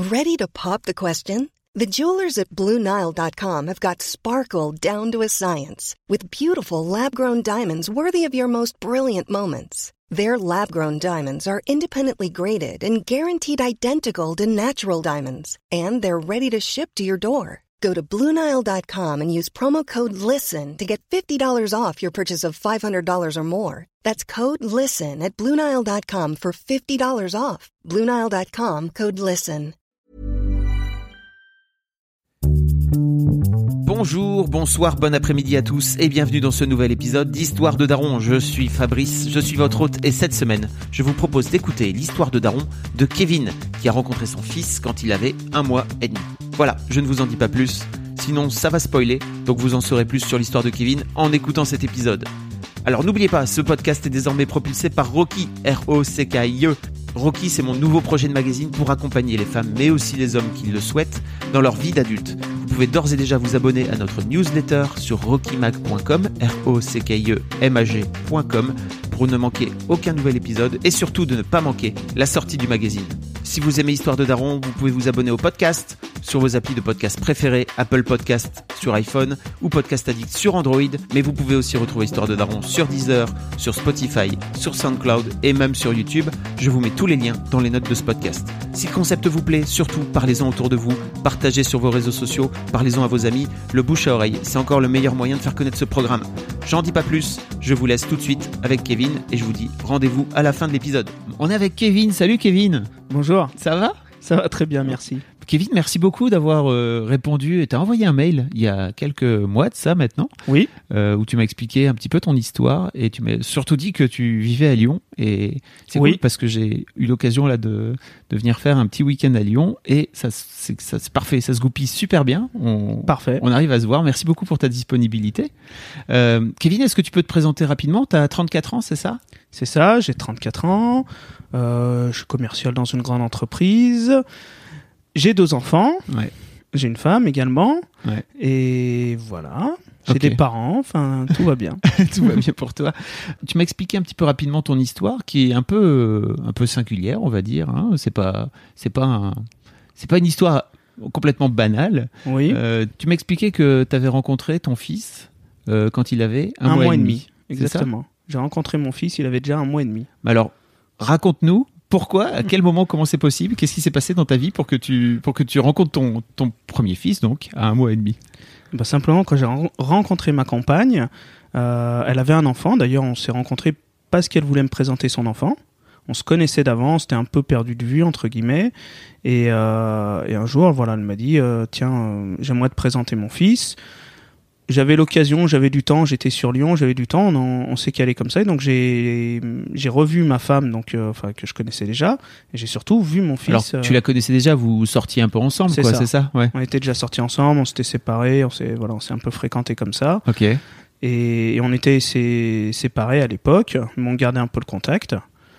Ready to pop the question? The jewelers at BlueNile.com have got sparkle down to a science with beautiful lab-grown diamonds worthy of your most brilliant moments. Their lab-grown diamonds are independently graded and guaranteed identical to natural diamonds, and they're ready to ship to your door. Go to BlueNile.com and use promo code LISTEN to get $50 off your purchase of $500 or more. That's code LISTEN at BlueNile.com for $50 off. BlueNile.com, code LISTEN. Bonjour, bonsoir, bon après-midi à tous et bienvenue dans ce nouvel épisode d'Histoire de Daron. Je suis Fabrice, je suis votre hôte et cette semaine, je vous propose d'écouter l'histoire de Daron de Kevin qui a rencontré son fils quand il avait 1 mois et demi. Voilà, je ne vous en dis pas plus, sinon ça va spoiler, donc vous en saurez plus sur l'histoire de Kevin en écoutant cet épisode. Alors n'oubliez pas, ce podcast est désormais propulsé par Rocky, R-O-C-K-I-E. Rocky, c'est mon nouveau projet de magazine pour accompagner les femmes, mais aussi les hommes qui le souhaitent, dans leur vie d'adulte. Vous pouvez d'ores et déjà vous abonner à notre newsletter sur rockymag.com, ROCKIEMAG.com, pour ne manquer aucun nouvel épisode et surtout de ne pas manquer la sortie du magazine. Si vous aimez Histoire de Daron, vous pouvez vous abonner au podcast sur vos applis de podcast préférés, Apple Podcast sur iPhone ou Podcast Addict sur Android, mais vous pouvez aussi retrouver Histoire de Daron sur Deezer, sur Spotify, sur SoundCloud et même sur YouTube. Je vous mets tous les liens dans les notes de ce podcast. Si le concept vous plaît, surtout parlez-en autour de vous, partagez sur vos réseaux sociaux, parlez-en à vos amis, le bouche à oreille, c'est encore le meilleur moyen de faire connaître ce programme. J'en dis pas plus, je vous laisse tout de suite avec Kevin et je vous dis rendez-vous à la fin de l'épisode. On est avec Kevin, salut Kevin. Bonjour. Ça va ? Ça va très bien, merci. Kevin, merci beaucoup d'avoir répondu. Tu as envoyé un mail il y a quelques mois de ça maintenant, oui, où tu m'as expliqué un petit peu ton histoire et tu m'as surtout dit que tu vivais à Lyon. Et c'est oui. Cool parce que j'ai eu l'occasion là de venir faire un petit week-end à Lyon et ça c'est parfait, ça se goupille super bien. Parfait. On arrive à se voir. Merci beaucoup pour ta disponibilité. Kevin, est-ce que tu peux te présenter rapidement ? Tu as 34 ans, c'est ça ? C'est ça, j'ai 34 ans. Je suis commercial dans une grande entreprise. J'ai 2 enfants. Ouais. J'ai une femme également. Ouais. Et voilà. J'ai Okay. des parents. Enfin, tout va bien. Tout va bien pour toi. Tu m'as expliqué un petit peu rapidement ton histoire, qui est un peu singulière, on va dire. Hein. C'est pas une histoire complètement banale. Oui. Tu m'as expliqué que tu avais rencontré ton fils quand il avait 1 mois et demi. Exactement. J'ai rencontré mon fils. Il avait déjà 1 mois et demi. Alors, raconte-nous. Pourquoi ? À quel moment ? Comment c'est possible ? Qu'est-ce qui s'est passé dans ta vie pour que tu rencontres ton premier fils, donc, à 1 mois et demi ? Ben, simplement, quand j'ai rencontré ma compagne, elle avait un enfant. D'ailleurs, on s'est rencontrés parce qu'elle voulait me présenter son enfant. On se connaissait d'avant, on s'était un peu perdu de vue, entre guillemets. Et un jour, voilà, elle m'a dit tiens, j'aimerais te présenter mon fils. J'avais l'occasion, j'avais du temps, j'étais sur Lyon, j'avais du temps, on s'est calé comme ça. Et donc j'ai revu ma femme, donc que je connaissais déjà, et j'ai surtout vu mon fils. Alors tu la connaissais déjà, vous sortiez un peu ensemble, c'est quoi, ça. C'est ça, ouais. On était déjà sortis ensemble, on s'était séparés, on s'est un peu fréquentés comme ça. Ok. Et on était séparés à l'époque, mais on gardait un peu le contact.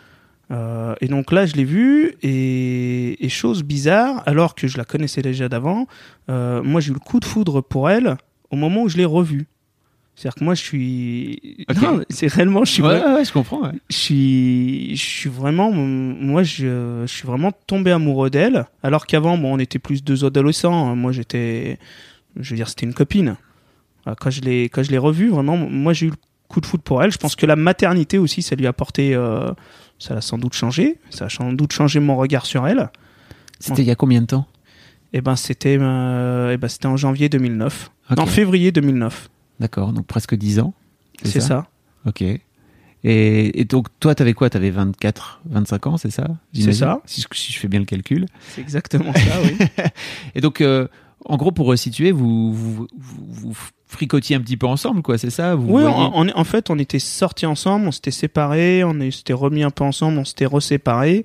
Et donc là, je l'ai vue, et chose bizarre, alors que je la connaissais déjà d'avant, moi j'ai eu le coup de foudre pour elle au moment où je l'ai revue. C'est-à-dire que moi, je suis... Okay. Non, c'est réellement... Je comprends. Ouais. Je suis vraiment... Moi, je suis vraiment tombé amoureux d'elle, alors qu'avant, bon, on était plus 2 adolescents. Moi, j'étais... Je veux dire, c'était une copine. Quand je l'ai revue, vraiment, moi, j'ai eu le coup de foudre pour elle. Je pense que la maternité aussi, ça lui a apporté... ça l'a sans doute changé. Ça a sans doute changé mon regard sur elle. C'était il y a combien de temps ? C'était en janvier 2009. Okay. En février 2009. D'accord, donc presque 10 ans. C'est ça. Ok. Et donc, toi, t'avais quoi ? T'avais 24, 25 ans, c'est ça ? C'est ça. Si je fais bien le calcul. C'est exactement ça, oui. Et donc, en gros, pour resituer, vous fricotiez un petit peu ensemble, quoi, c'est ça ? Oui, en fait, on était sortis ensemble, on s'était séparés, on s'était remis un peu ensemble, on s'était reséparés.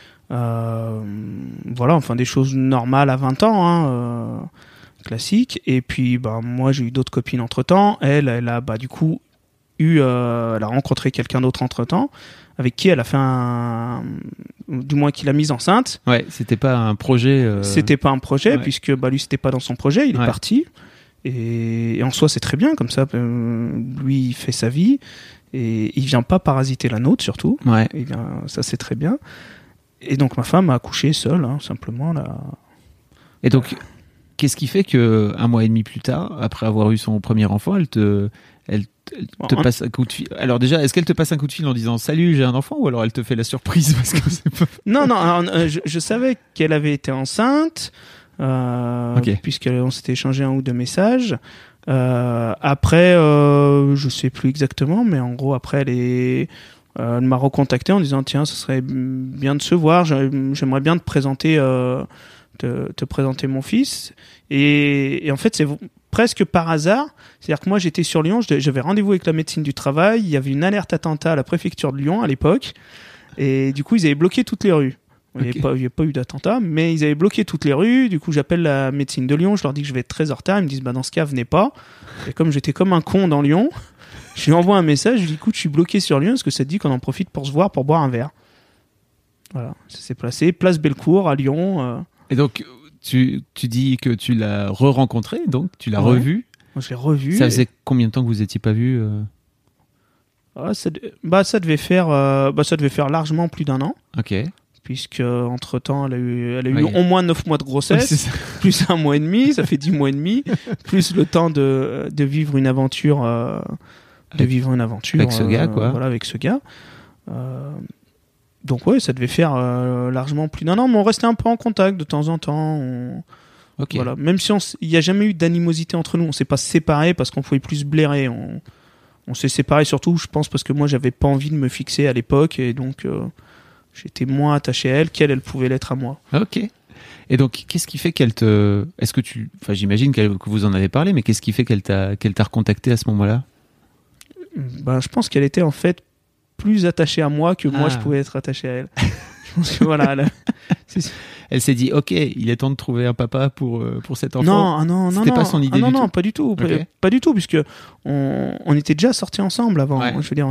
Voilà, enfin, des choses normales à 20 ans, hein, classique. Et puis moi j'ai eu d'autres copines entre temps. Elle a du coup elle a rencontré quelqu'un d'autre entre temps avec qui elle a fait du moins qui l'a mise enceinte. Ouais, c'était pas un projet. C'était pas un projet, ouais. Puisque lui c'était pas dans son projet, il est parti. Et en soi c'est très bien comme ça. Lui il fait sa vie et il vient pas parasiter la nôtre surtout. Ouais. Ça c'est très bien. Et donc ma femme a accouché seule, hein, simplement là. Et donc, qu'est-ce qui fait que 1 mois et demi plus tard, après avoir eu son premier enfant, elle te passe un coup de fil. Alors déjà, est-ce qu'elle te passe un coup de fil en disant salut, j'ai un enfant, ou alors elle te fait la surprise parce que c'est pas... Non, alors, je savais qu'elle avait été enceinte, puisqu'on s'était échangé 1 ou 2 messages. Après, je sais plus exactement, mais en gros, après, elle m'a recontacté en disant tiens, ça serait bien de se voir, j'aimerais bien te présenter mon fils. Et en fait, c'est presque par hasard. C'est-à-dire que moi, j'étais sur Lyon, j'avais rendez-vous avec la médecine du travail, il y avait une alerte attentat à la préfecture de Lyon à l'époque, et du coup, ils avaient bloqué toutes les rues. Il n'y avait pas eu d'attentat, mais ils avaient bloqué toutes les rues. Du coup, j'appelle la médecine de Lyon, je leur dis que je vais être très en retard. Ils me disent dans ce cas, venez pas. Et comme j'étais comme un con dans Lyon, je lui envoie un message, je lui dis écoute, je suis bloqué sur Lyon, est-ce que ça te dit qu'on en profite pour se voir, pour boire un verre? Voilà, ça s'est placé, place Bellecour à Lyon. Et donc, tu dis que tu l'as re-rencontré, donc tu l'as revu. Moi, je l'ai revu. Ça faisait combien de temps que vous n'étiez pas vus ça devait faire largement plus d'1 an. Ok. Puisque entre temps elle a eu au moins 9 mois de grossesse, plus 1 mois et demi, ça fait 10 mois et demi, plus le temps de vivre une aventure, avec ce gars, quoi. Voilà, avec ce gars. Donc ouais, ça devait faire largement plus d'1 an, mais on restait un peu en contact de temps en temps. Voilà, même si il n'y a jamais eu d'animosité entre nous, on s'est pas séparés parce qu'on pouvait plus se blairer. On s'est séparés surtout, je pense, parce que moi j'avais pas envie de me fixer à l'époque, et donc j'étais moins attaché à elle qu'elle pouvait l'être à moi. Ok. Et donc, qu'est-ce qui fait qu'elle te... Est-ce que tu... Enfin, j'imagine que vous en avez parlé, mais qu'est-ce qui fait qu'elle t'a recontacté à ce moment-là? Je pense qu'elle était en fait plus attachée à moi que moi je pouvais être attaché à elle. Je pense que voilà... Elle s'est dit, ok, il est temps de trouver un papa pour cet enfant. Non. C'était pas son idée du tout. Non, pas du tout. Okay. Pas du tout, puisque on était déjà sortis ensemble avant. Ouais. Je veux dire,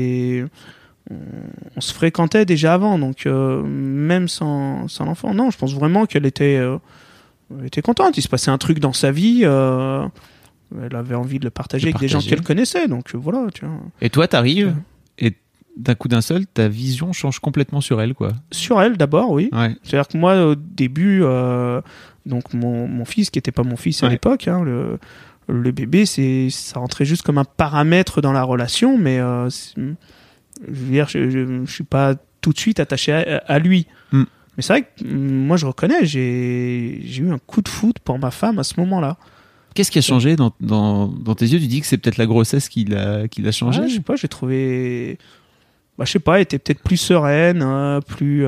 on se fréquentait déjà avant, donc même sans l'enfant. Non, je pense vraiment qu'elle était contente. Il se passait un truc dans sa vie. Elle avait envie de le partager avec des gens qu'elle connaissait. Donc voilà, tu vois. Et toi, t'arrives et d'un coup d'un seul, ta vision change complètement sur elle, quoi. Sur elle, d'abord, oui. Ouais. C'est-à-dire que moi, au début, donc mon fils, qui n'était pas mon fils à l'époque, le bébé, ça rentrait juste comme un paramètre dans la relation, mais je veux dire, je suis pas tout de suite attaché à lui. Mais c'est vrai que moi, je reconnais, j'ai eu un coup de foudre pour ma femme à ce moment-là. Qu'est-ce qui a changé dans tes yeux? Tu dis que c'est peut-être la grossesse qui l'a changé? Je sais pas, j'ai trouvé... je sais pas, elle était peut-être plus sereine, plus...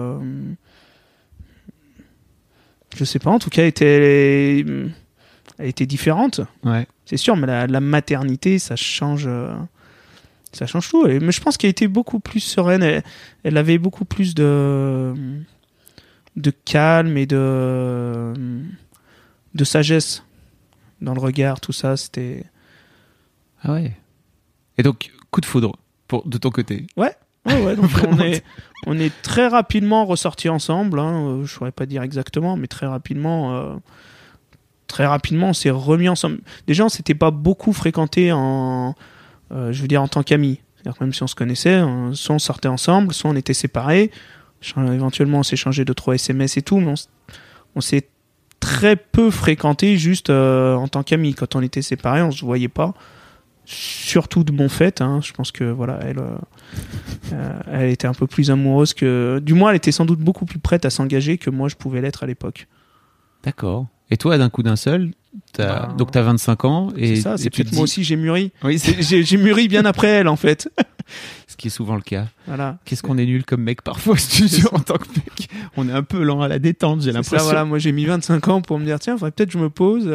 Je sais pas, en tout cas, elle était différente. Ouais. C'est sûr, mais la maternité, ça change tout. Mais je pense qu'elle était beaucoup plus sereine. Elle avait beaucoup plus de calme et de sagesse dans le regard, tout ça, c'était... Ah ouais. Et donc, coup de foudre de ton côté. Ouais. Donc on est très rapidement ressortis ensemble. Je ne saurais pas dire exactement, mais très rapidement, on s'est remis ensemble. Déjà, on s'était pas beaucoup fréquentés en tant qu'amis. C'est-à-dire que même si on se connaissait, soit on sortait ensemble, soit on était séparés. Éventuellement, on s'échangeait 2-3 SMS et tout, mais on s'est très peu fréquentés juste en tant qu'amis. Quand on était séparés, on se voyait pas. Surtout de mon fait, je pense que voilà, elle était un peu plus amoureuse que... Du moins, elle était sans doute beaucoup plus prête à s'engager que moi je pouvais l'être à l'époque. D'accord. Et toi, d'un coup d'un seul, donc t'as 25 ans et... C'est ça, c'est peut-être moi aussi j'ai mûri. Oui, j'ai mûri bien après elle, en fait. Ce qui est souvent le cas. Voilà. Qu'est-ce qu'on est nul comme mec parfois, en tant que mec. On est un peu lent à la détente, j'ai l'impression. Ça, voilà, moi j'ai mis 25 ans pour me dire, tiens, faudrait peut-être que je me pose.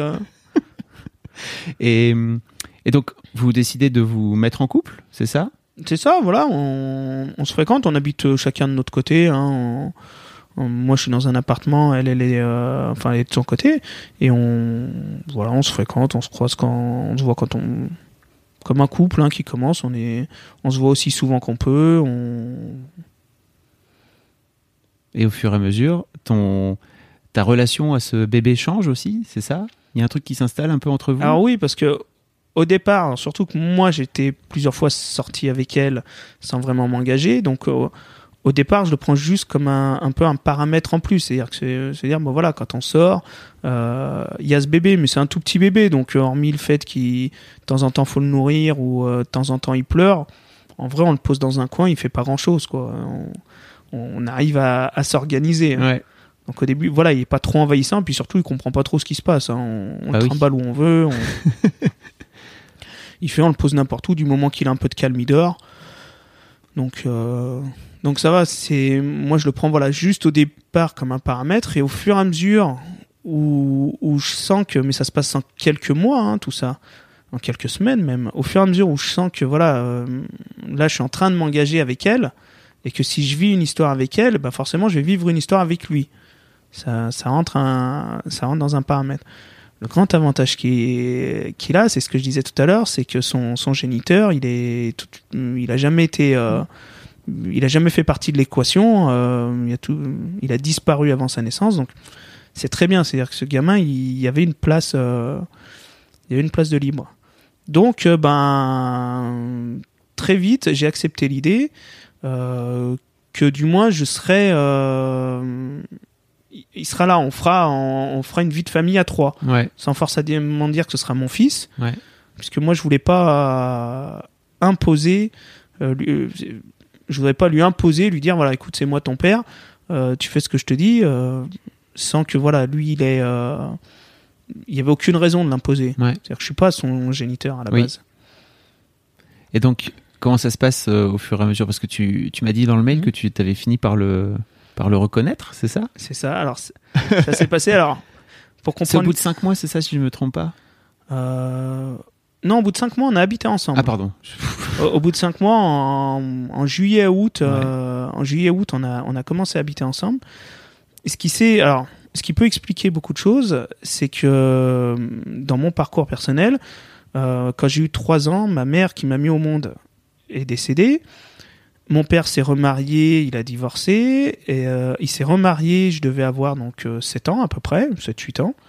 Et donc, vous décidez de vous mettre en couple, c'est ça? C'est ça, voilà, on se fréquente, on habite chacun de notre côté. Moi, je suis dans un appartement, elle est de son côté, et on se fréquente, on se croise on se voit comme un couple qui commence, on se voit aussi souvent qu'on peut. Et au fur et à mesure, ta relation à ce bébé change aussi, c'est ça? Il y a un truc qui s'installe un peu entre vous? Alors oui, parce que au départ, surtout que moi j'étais plusieurs fois sorti avec elle sans vraiment m'engager, donc au départ, je le prends juste comme un peu un paramètre en plus. C'est-à-dire que c'est-à-dire, bon, voilà, quand on sort, y a ce bébé, mais c'est un tout petit bébé. Donc, hormis le fait qu'il, de temps en temps, faut le nourrir ou de temps en temps, il pleure, en vrai, on le pose dans un coin, il fait pas grand-chose, quoi. On arrive à s'organiser. Ouais. Donc, au début, voilà, il est pas trop envahissant, puis surtout, il comprend pas trop ce qui se passe. Hein. On le trimballe où on veut. On le pose n'importe où, du moment qu'il a un peu de calme, il dort. Donc ça va, moi je le prends voilà, juste au départ comme un paramètre, et au fur et à mesure où je sens que, mais ça se passe en quelques mois, hein, tout ça, en quelques semaines même, au fur et à mesure où je sens que voilà, là je suis en train de m'engager avec elle, et que si je vis une histoire avec elle, bah forcément je vais vivre une histoire avec lui. Ça rentre dans un paramètre. Le grand avantage qu'il a, c'est ce que je disais tout à l'heure, c'est que son géniteur, il a jamais fait partie de l'équation. Il a disparu avant sa naissance, donc c'est très bien. C'est-à-dire que ce gamin, il y avait une place de libre. Donc, très vite, j'ai accepté l'idée que du moins je serais il sera là, on fera une vie de famille à 3, sans forcément dire que ce sera mon fils, puisque moi je voulais pas imposer, je voudrais pas lui imposer, lui dire voilà, écoute, c'est moi ton père, tu fais ce que je te dis, sans que voilà, lui il y avait aucune raison de l'imposer. C'est-à-dire que je suis pas son géniteur à la base. Et donc comment ça se passe au fur et à mesure, parce que tu m'as dit dans le mail que tu avais fini par le reconnaître, c'est ça ? C'est ça. Alors, ça s'est passé. Alors, pour comprendre. C'est au bout de 5 mois, c'est ça, si je ne me trompe pas ? Non, au bout de 5 mois, on a habité ensemble. Ah, pardon. Au bout de 5 mois, en juillet-août, on a commencé à habiter ensemble. Et ce qui peut expliquer beaucoup de choses, c'est que dans mon parcours personnel, quand j'ai eu 3 ans, ma mère qui m'a mis au monde est décédée. Mon père s'est remarié, il a divorcé, et il s'est remarié, je devais avoir donc 7 ans à peu près, 7-8 ans.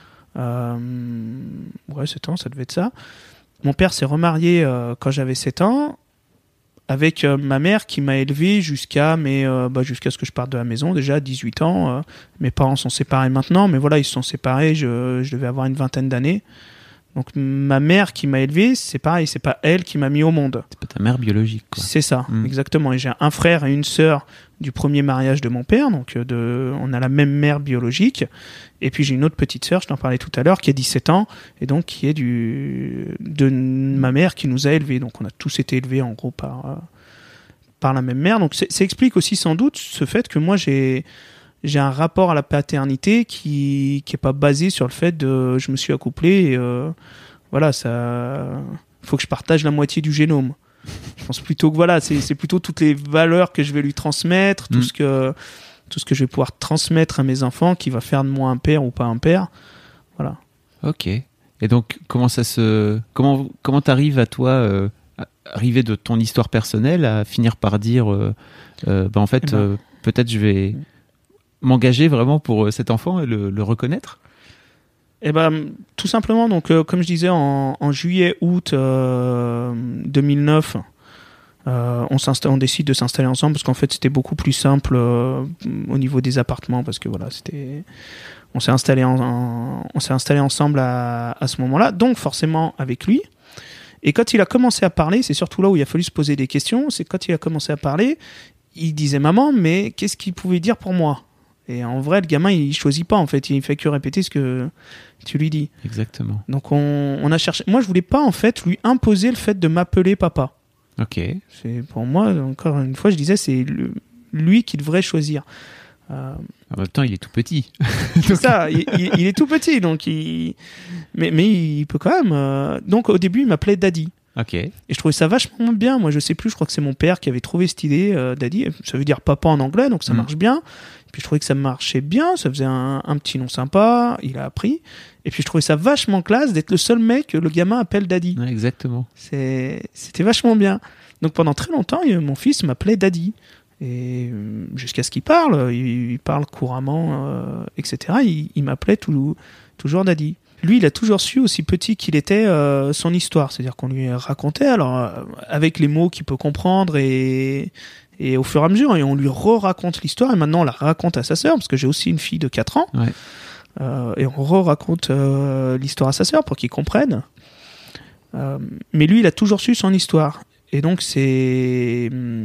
7 ans, ça devait être ça. Mon père s'est remarié quand j'avais 7 ans, avec ma mère qui m'a élevé jusqu'à ce que je parte de la maison, déjà à 18 ans. Mes parents sont séparés maintenant, mais voilà, ils se sont séparés, je devais avoir une vingtaine d'années. Donc ma mère qui m'a élevé, c'est pareil, c'est pas elle qui m'a mis au monde. C'est pas ta mère biologique, quoi. C'est ça, exactement. Et j'ai un frère et une sœur du premier mariage de mon père, donc on a la même mère biologique. Et puis j'ai une autre petite sœur, je t'en parlais tout à l'heure, qui a 17 ans, et donc qui est de ma mère qui nous a élevés. Donc on a tous été élevés en gros par la même mère. Donc ça explique aussi sans doute ce fait que moi j'ai un rapport à la paternité qui est pas basé sur le fait de je me suis accouplé et voilà, ça faut que je partage la moitié du génome. Je pense plutôt que voilà, c'est plutôt toutes les valeurs que je vais lui transmettre, tout ce que je vais pouvoir transmettre à mes enfants qui va faire de moi un père ou pas un père. Voilà. OK. Et donc comment t'arrives à toi arriver de ton histoire personnelle à finir par dire peut-être je vais m'engager vraiment pour cet enfant et le reconnaître ? Tout simplement, donc comme je disais, en juillet-août 2009, on décide de s'installer ensemble parce qu'en fait c'était beaucoup plus simple au niveau des appartements, parce que voilà, on s'est installé ensemble à ce moment-là, donc forcément avec lui. Et quand il a commencé à parler, c'est surtout là où il a fallu se poser des questions. C'est quand il a commencé à parler, il disait maman, mais qu'est-ce qu'il pouvait dire pour moi ? Et en vrai, le gamin, il choisit pas, en fait. Il fait que répéter ce que tu lui dis. Exactement. Donc, on a cherché. Moi, je voulais pas, en fait, lui imposer le fait de m'appeler papa. OK. C'est, pour moi, encore une fois, je disais, c'est lui qui devrait choisir. En même temps, il est tout petit. C'est ça, il est tout petit, donc mais il peut quand même. Donc, au début, il m'appelait Daddy. OK. Et je trouvais ça vachement bien. Moi, je sais plus, je crois que c'est mon père qui avait trouvé cette idée, Daddy. Ça veut dire papa en anglais, donc ça marche bien. Et puis je trouvais que ça marchait bien, ça faisait un petit nom sympa, il a appris. Et puis je trouvais ça vachement classe d'être le seul mec que le gamin appelle Daddy. Ouais, exactement. C'était vachement bien. Donc pendant très longtemps, mon fils m'appelait Daddy. Et jusqu'à ce qu'il parle, il parle couramment, etc. Il m'appelait toujours Daddy. Lui, il a toujours su, aussi petit qu'il était, son histoire. C'est-à-dire qu'on lui racontait, alors avec les mots qu'il peut comprendre et Et au fur et à mesure, et on lui raconte l'histoire, et maintenant on la raconte à sa sœur, parce que j'ai aussi une fille de 4 ans, et on raconte l'histoire à sa sœur pour qu'il comprenne. Mais lui, il a toujours su son histoire. Et donc, je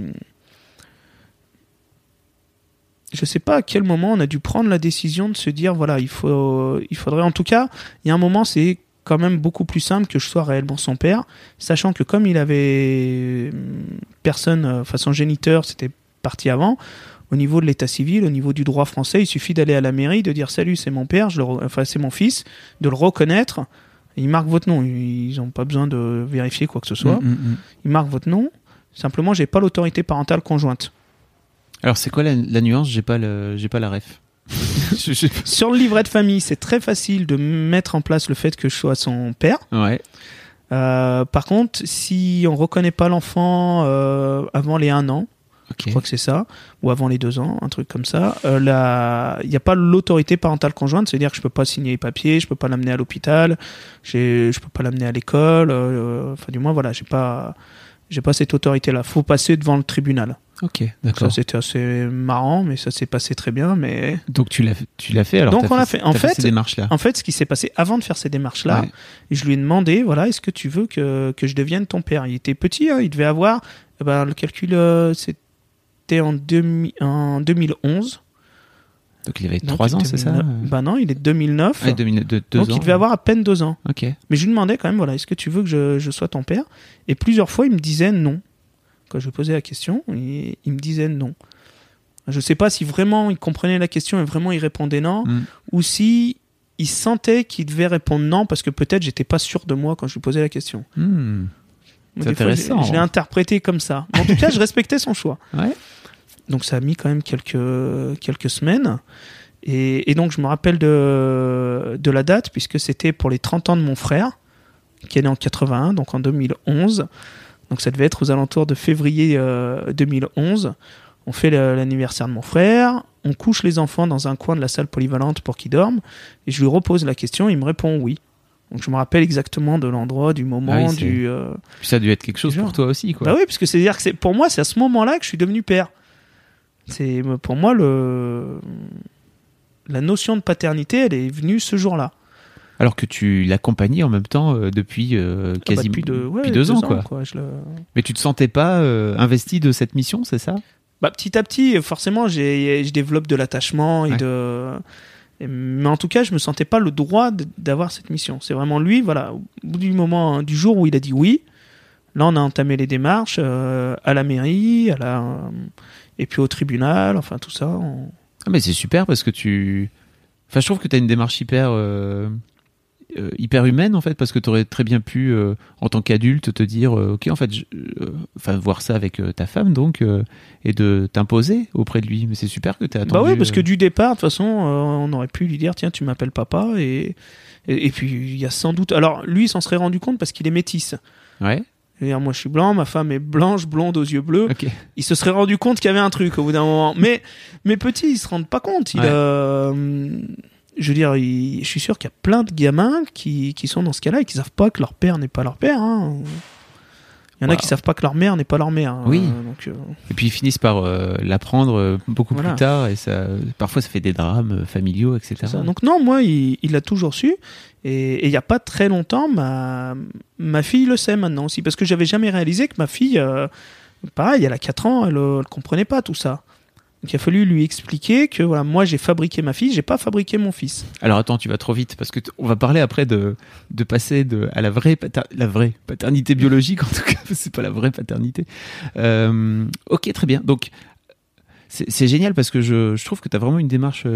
sais pas à quel moment on a dû prendre la décision de se dire, voilà, il faudrait, en tout cas, il y a un moment, c'est quand même beaucoup plus simple que je sois réellement son père, sachant que comme il avait personne, son géniteur, c'était parti avant, au niveau de l'état civil, au niveau du droit français, il suffit d'aller à la mairie, de dire salut, c'est mon père, c'est mon fils, de le reconnaître, ils marquent votre nom, ils n'ont pas besoin de vérifier quoi que ce soit, ils marquent votre nom, simplement j'ai pas l'autorité parentale conjointe. Alors c'est quoi la nuance ? J'ai pas la ref. Sur le livret de famille, c'est très facile de mettre en place le fait que je sois son père. Ouais. Par contre, si on reconnaît pas l'enfant avant les 1 an, je crois que c'est ça, ou avant les 2 ans, un truc comme ça, il n'y a pas l'autorité parentale conjointe, c'est-à-dire que je peux pas signer les papiers, je peux pas l'amener à l'hôpital, je peux pas l'amener à l'école, du moins voilà, j'ai pas cette autorité-là. Faut passer devant le tribunal. Ok, d'accord. Ça c'était assez marrant, mais ça s'est passé très bien. Mais donc tu l'as fait alors. Donc on l'a fait. En fait, ces démarches-là. En fait, ce qui s'est passé avant de faire ces démarches-là, je lui ai demandé, voilà, est-ce que tu veux que je devienne ton père ? Il était petit, hein, il devait avoir, le calcul, c'était en 2011. Donc il avait 3 ans, c'est ça ? Non, il est de 2009. Ah, 2 donc ans, il devait avoir à peine 2 ans. Ok. Mais je lui demandais quand même, voilà, est-ce que tu veux que je sois ton père ? Et plusieurs fois, il me disait non. Quand je lui posais la question, il me disait non. Je ne sais pas si vraiment il comprenait la question et vraiment il répondait non, ou si il sentait qu'il devait répondre non parce que peut-être j'étais pas sûr de moi quand je lui posais la question. C'est intéressant. Je l'ai interprété comme ça. Mais en tout cas, je respectais son choix. Ouais. Donc ça a mis quand même quelques semaines. Et donc je me rappelle de la date puisque c'était pour les 30 ans de mon frère qui est né en 81, donc en 2011. Donc ça devait être aux alentours de février 2011. On fait l'anniversaire de mon frère, on couche les enfants dans un coin de la salle polyvalente pour qu'ils dorment, et je lui repose la question, il me répond oui. Donc je me rappelle exactement de l'endroit, du moment, Puis ça a dû être quelque chose pour toi aussi, quoi. Bah oui, parce que c'est-à-dire que pour moi, c'est à ce moment-là que je suis devenu père. C'est pour moi la notion de paternité, elle est venue ce jour-là. Alors que tu l'accompagnais en même temps depuis quasiment depuis 2 ans, quoi. Mais tu te sentais pas investi de cette mission, c'est ça ? Petit à petit, forcément, je développe de l'attachement mais en tout cas, je me sentais pas le droit d'avoir cette mission. C'est vraiment lui, voilà, au bout du jour où il a dit oui, là on a entamé les démarches à la mairie, et puis au tribunal, enfin tout ça. Ah mais c'est super parce que je trouve que tu as une démarche hyper humaine en fait, parce que tu aurais très bien pu en tant qu'adulte te dire ok, en fait voir ça avec ta femme donc et de t'imposer auprès de lui, mais c'est super que tu as attendu. Bah oui, parce que du départ de toute façon on aurait pu lui dire tiens, tu m'appelles papa, et puis il y a sans doute, alors lui il s'en serait rendu compte parce qu'il est métis. Ouais. C'est-à-dire, moi je suis blanc, ma femme est blanche, blonde aux yeux bleus. Okay. Il se serait rendu compte qu'il y avait un truc au bout d'un moment, mais petits ils se rendent pas compte. Je veux dire, je suis sûr qu'il y a plein de gamins qui sont dans ce cas-là et qui savent pas que leur père n'est pas leur père. Hein. Il y en a qui savent pas que leur mère n'est pas leur mère. Oui. Et puis ils finissent par l'apprendre beaucoup plus tard, et parfois ça fait des drames familiaux, etc. Donc non, moi, il l'a toujours su. Et il y a pas très longtemps, ma fille le sait maintenant aussi, parce que j'avais jamais réalisé que ma fille, pareil, elle a 4 ans, elle comprenait pas tout ça. Donc il a fallu lui expliquer que voilà, moi j'ai fabriqué ma fille, j'ai pas fabriqué mon fils. Alors attends, tu vas trop vite parce que on va parler après de passer à la vraie paternité biologique, en tout cas c'est pas la vraie paternité. Ok, très bien. Donc c'est génial parce que je trouve que tu as vraiment une démarche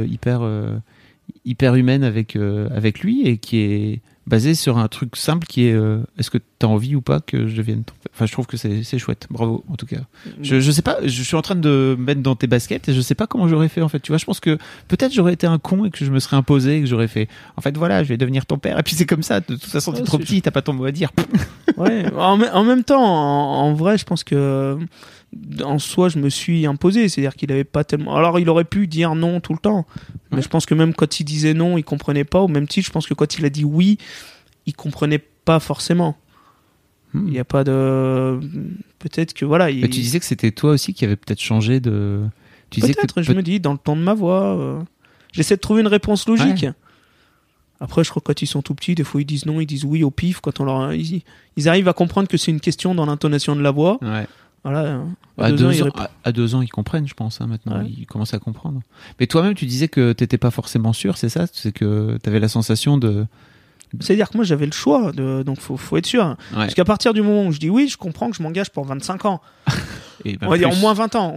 hyper humaine avec lui, et qui est basée sur un truc simple qui est est-ce que tu as envie ou pas que je devienne ton père ? Enfin, je trouve que c'est chouette. Bravo, en tout cas. Je sais pas, je suis en train de me mettre dans tes baskets et je sais pas comment j'aurais fait, en fait. Tu vois, je pense que peut-être j'aurais été un con et que je me serais imposé et que j'aurais fait en fait, voilà, je vais devenir ton père. Et puis c'est comme ça, de toute façon, t'es trop petit, t'as pas ton mot à dire. Ouais, en même temps, en vrai, je pense que en soi, je me suis imposé. C'est-à-dire qu'il avait pas tellement. Alors, il aurait pu dire non tout le temps. Mais je pense que même quand il disait non, il comprenait pas. Au même titre, je pense que quand il a dit oui, il comprenait pas forcément. Il n'y a pas de... Peut-être que voilà... Mais tu disais que c'était toi aussi qui avait peut-être changé de... Peut-être, je me dis, dans le ton de ma voix... J'essaie de trouver une réponse logique. Ouais. Après, je crois que quand ils sont tout petits, des fois ils disent non, ils disent oui au pif. Quand on leur... ils arrivent à comprendre que c'est une question dans l'intonation de la voix. Ouais. Voilà, à 2 ans, ils comprennent, je pense. Maintenant, ils commencent à comprendre. Mais toi-même, tu disais que tu n'étais pas forcément sûr, c'est ça? C'est que tu avais la sensation de... C'est-à-dire que moi, j'avais le choix, donc faut être sûr. Ouais. Parce qu'à partir du moment où je dis oui, je comprends que je m'engage pour 25 ans. Et on va dire au moins 20 ans.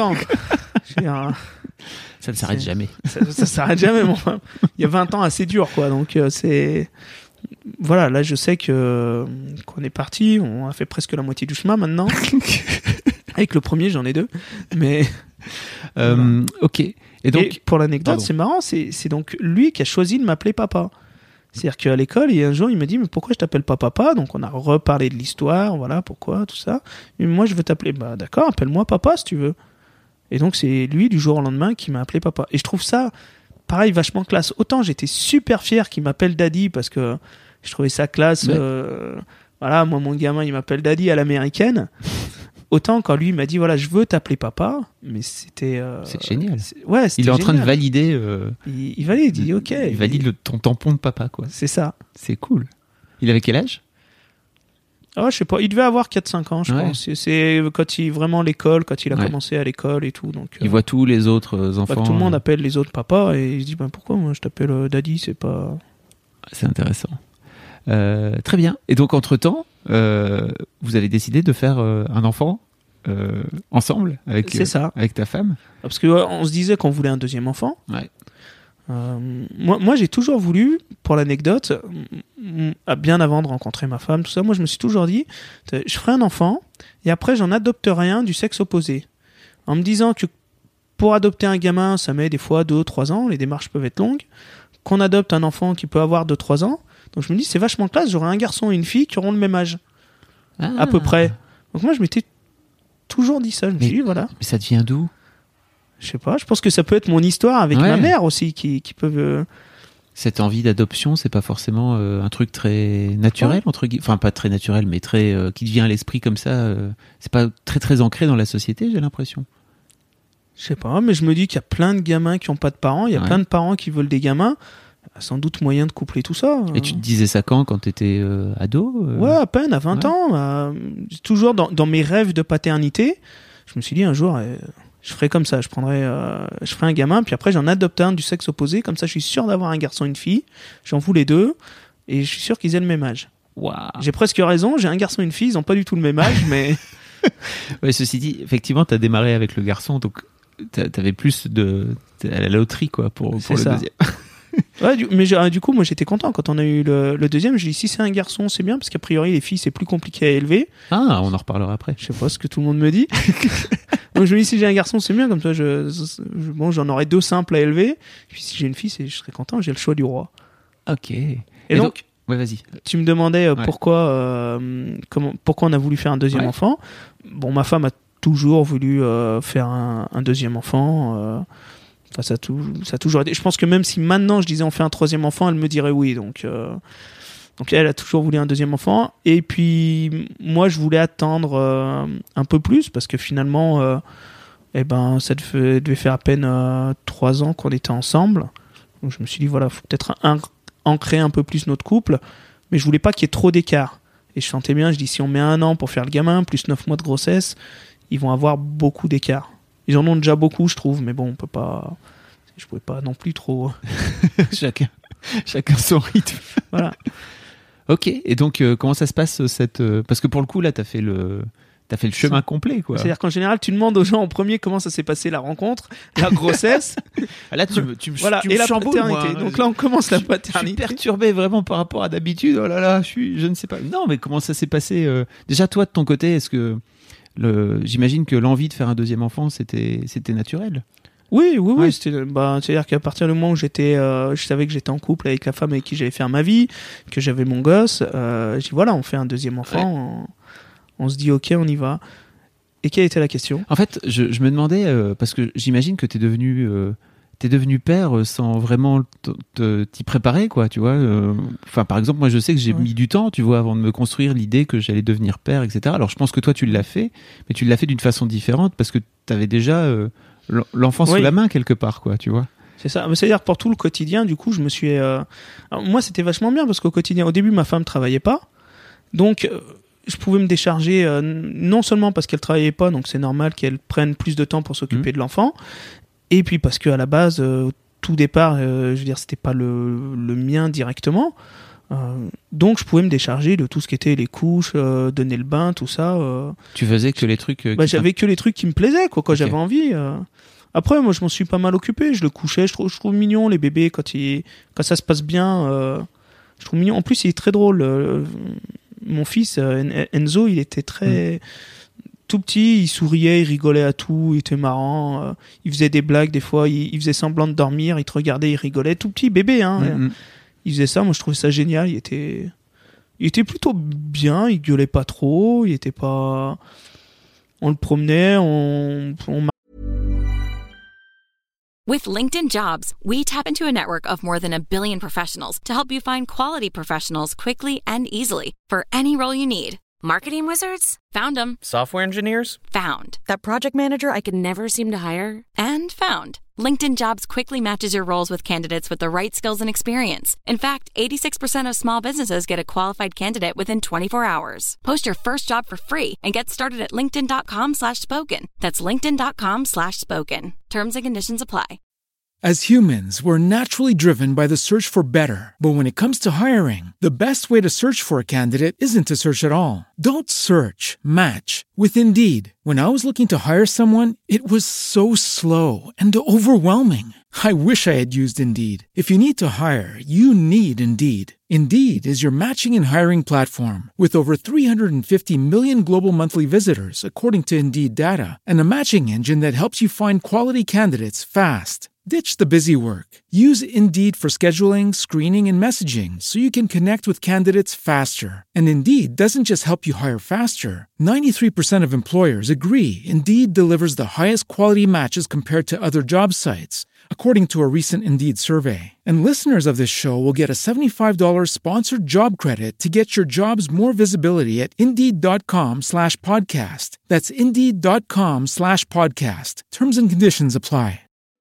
Ça ne s'arrête jamais. Ça s'arrête jamais. Bon. Il y a 20 ans assez dur, quoi. Donc, c'est... Voilà, là, je sais qu'on est parti. On a fait presque la moitié du chemin, maintenant. Avec le premier, j'en ai 2. Mais... Ok. Et donc, pour l'anecdote, c'est marrant. C'est donc lui qui a choisi de m'appeler papa. C'est-à-dire qu'à l'école, un jour, il m'a dit « Mais pourquoi je t'appelle pas papa ?» Donc, on a reparlé de l'histoire, voilà, pourquoi, tout ça. Mais moi, je veux t'appeler. Bah, d'accord, appelle-moi papa, si tu veux. Et donc, c'est lui, du jour au lendemain, qui m'a appelé papa. Et je trouve ça, pareil, vachement classe. Autant j'étais super fier qu'il m'appelle daddy, parce que je trouvais ça classe. Ouais. Voilà, moi, mon gamin, il m'appelle daddy à l'américaine. Autant quand lui il m'a dit voilà, je veux t'appeler papa, mais c'était c'est génial. Ouais, c'était il est en génial. train de valider il valide, il dit OK. Il valide ton tampon de papa, quoi. C'est ça. C'est cool. Il avait quel âge? Je sais pas, il devait avoir 4-5 ans, je pense. C'est quand il vraiment l'école, quand il a commencé à l'école et tout, donc il voit tous les autres enfants. Tout le monde appelle les autres papa et il se dit pourquoi moi je t'appelle daddy, c'est pas... C'est intéressant. Très bien. Et donc entre-temps, vous avez décidé de faire un enfant ensemble avec ta femme. Parce que on se disait qu'on voulait un deuxième enfant. Ouais. Moi, j'ai toujours voulu, pour l'anecdote, bien avant de rencontrer ma femme, tout ça, moi je me suis toujours dit, je ferai un enfant et après j'en adopterai un du sexe opposé. En me disant que pour adopter un gamin, ça met des fois 2-3 ans, les démarches peuvent être longues. Qu'on adopte un enfant qui peut avoir 2-3 ans, donc je me dis c'est vachement classe, j'aurai un garçon et une fille qui auront le même âge. À peu près. Donc moi je m'étais toujours dit ça, je me suis dit voilà. Mais ça devient d'où? Je sais pas, je pense que ça peut être mon histoire avec ma mère aussi qui peuvent... Cette envie d'adoption, c'est pas forcément un truc très naturel, entre guillemets. Enfin, pas très naturel, mais très qui vient à l'esprit comme ça. C'est pas très très ancré dans la société, j'ai l'impression. Je sais pas, mais je me dis qu'il y a plein de gamins qui ont pas de parents, il y a plein de parents qui veulent des gamins. Il y a sans doute moyen de coupler tout ça. Et tu te disais ça quand t'étais ado Ouais, à peine, à 20 ans. Toujours dans mes rêves de paternité, je me suis dit un jour... je ferais comme ça, je ferais un gamin, puis après j'en adopte un du sexe opposé, comme ça je suis sûr d'avoir un garçon et une fille, j'en fous les deux, et je suis sûr qu'ils aient le même âge. Wow. J'ai presque raison, j'ai un garçon et une fille, ils n'ont pas du tout le même âge, mais... Ouais, ceci dit, effectivement, t'as démarré avec le garçon, donc t'avais plus à la loterie, quoi, pour le deuxième. Ouais, mais du coup, moi j'étais content quand on a eu le deuxième. J'ai dit si c'est un garçon, c'est bien parce qu'a priori les filles c'est plus compliqué à élever. Ah, on en reparlera après. Je sais pas ce que tout le monde me dit. Donc je me dis si j'ai un garçon, c'est bien comme ça. J'en aurai 2 simples à élever. Puis si j'ai une fille, je serai content. J'ai le choix du roi. Ok. Et donc, ouais, vas-y. Tu me demandais pourquoi on a voulu faire un deuxième enfant. Bon, ma femme a toujours voulu faire un deuxième enfant. Enfin, ça a toujours été. Je pense que même si maintenant je disais on fait un 3e enfant, elle me dirait oui. Donc elle a toujours voulu un deuxième enfant. Et puis moi je voulais attendre un peu plus parce que finalement, ça devait faire à peine 3 ans qu'on était ensemble. Donc je me suis dit voilà, faut peut-être ancrer un peu plus notre couple, mais je voulais pas qu'il y ait trop d'écart. Et je sentais bien, je dis si on met 1 an pour faire le gamin plus 9 mois de grossesse, ils vont avoir beaucoup d'écart. Ils en ont déjà beaucoup, je trouve, mais bon, on peut pas. Je pouvais pas non plus trop. Chacun son rythme. Voilà. Ok. Et donc, comment ça se passe parce que pour le coup, là, t'as fait le chemin complet, quoi. C'est-à-dire qu'en général, tu demandes aux gens en premier comment ça s'est passé la rencontre, la grossesse. Là, tu me et la paternité. Moi. Donc là, on commence la paternité. Je suis perturbé vraiment par rapport à d'habitude. Oh là là, je ne sais pas. Non, mais comment ça s'est passé déjà, toi, de ton côté, est-ce que j'imagine que l'envie de faire un deuxième enfant, c'était naturel. Oui. C'est-à-dire qu'à partir du moment où je savais que j'étais en couple avec la femme avec qui j'allais faire ma vie, que j'avais mon gosse, je dis voilà, on fait un deuxième enfant, on se dit ok, on y va. Et quelle était la question ? En fait, je me demandais, parce que j'imagine que t'es devenu t'es devenu père sans vraiment t'y préparer, quoi, tu vois. Enfin, par exemple, moi, je sais que j'ai mis du temps, tu vois, avant de me construire l'idée que j'allais devenir père, etc. Alors, je pense que toi, tu l'as fait, mais tu l'as fait d'une façon différente parce que t'avais déjà l'enfant sous la main quelque part, quoi, tu vois. C'est ça. C'est-à-dire que pour tout le quotidien, du coup, je me suis... Alors, moi, c'était vachement bien parce qu'au quotidien, au début, ma femme travaillait pas. Donc, je pouvais me décharger non seulement parce qu'elle travaillait pas, donc c'est normal qu'elle prenne plus de temps pour s'occuper de l'enfant, et puis parce qu'à la base, tout départ, je veux dire, c'était pas le mien directement. Donc, je pouvais me décharger de tout ce qui était les couches, donner le bain, tout ça. Tu faisais que les trucs... j'avais que les trucs qui me plaisaient, quoi, quand j'avais envie. Après, moi, je m'en suis pas mal occupé. Je le couchais. Je trouve mignon les bébés quand ça se passe bien. Je trouve mignon. En plus, il est très drôle. Mon fils Enzo, il était très tout petit. Il souriait, il rigolait à tout. Il était marrant. Il faisait des blagues des fois. Il faisait semblant de dormir. Il te regardait, il rigolait. Tout petit bébé, hein. Il faisait ça. Moi, je trouvais ça génial. Il était plutôt bien. Il gueulait pas trop. Il était pas. On le promenait. On With LinkedIn Jobs, we tap into a network of more than 1 billion professionals to help you find quality professionals quickly and easily for any role you need. Marketing wizards? Found them. Software engineers? Found. That project manager I could never seem to hire? And found. LinkedIn Jobs quickly matches your roles with candidates with the right skills and experience. In fact, 86% of small businesses get a qualified candidate within 24 hours. Post your first job for free and get started at linkedin.com/spoken. That's linkedin.com/spoken. Terms and conditions apply. As humans, we're naturally driven by the search for better. But when it comes to hiring, the best way to search for a candidate isn't to search at all. Don't search, match with Indeed. When I was looking to hire someone, it was so slow and overwhelming. I wish I had used Indeed. If you need to hire, you need Indeed. Indeed is your matching and hiring platform with over 350 million global monthly visitors, according to Indeed data, and a matching engine that helps you find quality candidates fast. Ditch the busy work. Use Indeed for scheduling, screening, and messaging so you can connect with candidates faster. And Indeed doesn't just help you hire faster. 93% of employers agree Indeed delivers the highest quality matches compared to other job sites, according to a recent Indeed survey. And listeners of this show will get a $75 sponsored job credit to get your jobs more visibility at Indeed.com/podcast. That's Indeed.com/podcast. Terms and conditions apply.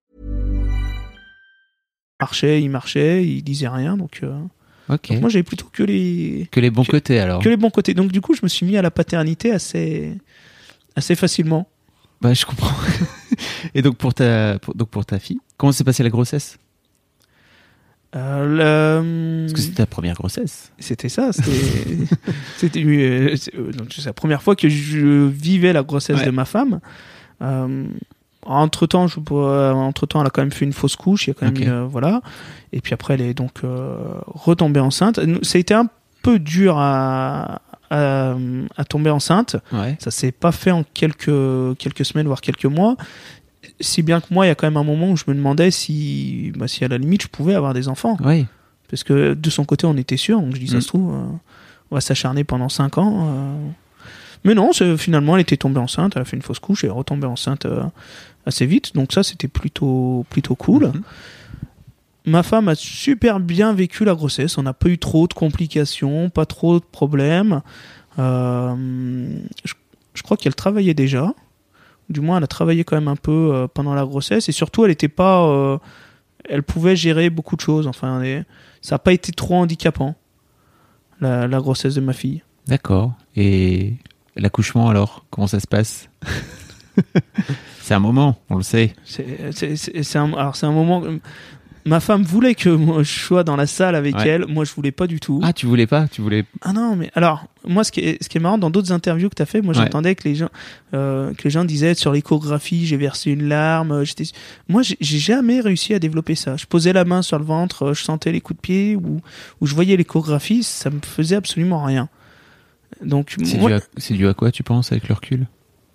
Il marchait, il disait rien, donc Ok. Donc moi j'avais plutôt que les bons côtés alors. Que les bons côtés. Donc du coup je me suis mis à la paternité assez facilement. Bah je comprends. Et donc pour ta fille, comment s'est passée la grossesse? Parce que c'était ta première grossesse. C'était ça, c'était donc c'est la première fois que je vivais la grossesse de ma femme. Entre-temps, elle a quand même fait une fausse couche, il y a quand même voilà. Et puis après, elle est donc retombée enceinte. Ça a été un peu dur à tomber enceinte. Ouais. Ça s'est pas fait en quelques semaines, voire quelques mois. Si bien que moi, il y a quand même un moment où je me demandais si à la limite, je pouvais avoir des enfants. Oui. Parce que de son côté, on était sûr. Donc je dis, ça se trouve, on va s'acharner pendant 5 ans. Mais non, finalement, elle était tombée enceinte. Elle a fait une fausse couche et elle est retombée enceinte assez vite. Donc ça, c'était plutôt cool. Mm-hmm. Ma femme a super bien vécu la grossesse. On n'a pas eu trop de complications, pas trop de problèmes. Je crois qu'elle travaillait déjà. Du moins, elle a travaillé quand même un peu pendant la grossesse. Et surtout, elle était pas... elle pouvait gérer beaucoup de choses. Enfin, ça n'a pas été trop handicapant, la grossesse de ma fille. D'accord. Et l'accouchement, alors, comment ça se passe? C'est un moment, on le sait. C'est un moment... Ma femme voulait que moi, je sois dans la salle avec elle. Moi, je voulais pas du tout. Ah, tu voulais pas? Ah non, mais alors, moi, ce qui est marrant, dans d'autres interviews que t'as fait, moi, j'entendais que les gens disaient sur l'échographie, j'ai versé une larme. Moi, j'ai jamais réussi à développer ça. Je posais la main sur le ventre, je sentais les coups de pied, ou je voyais l'échographie, ça me faisait absolument rien. Donc, c'est dû à quoi, tu penses, avec le recul?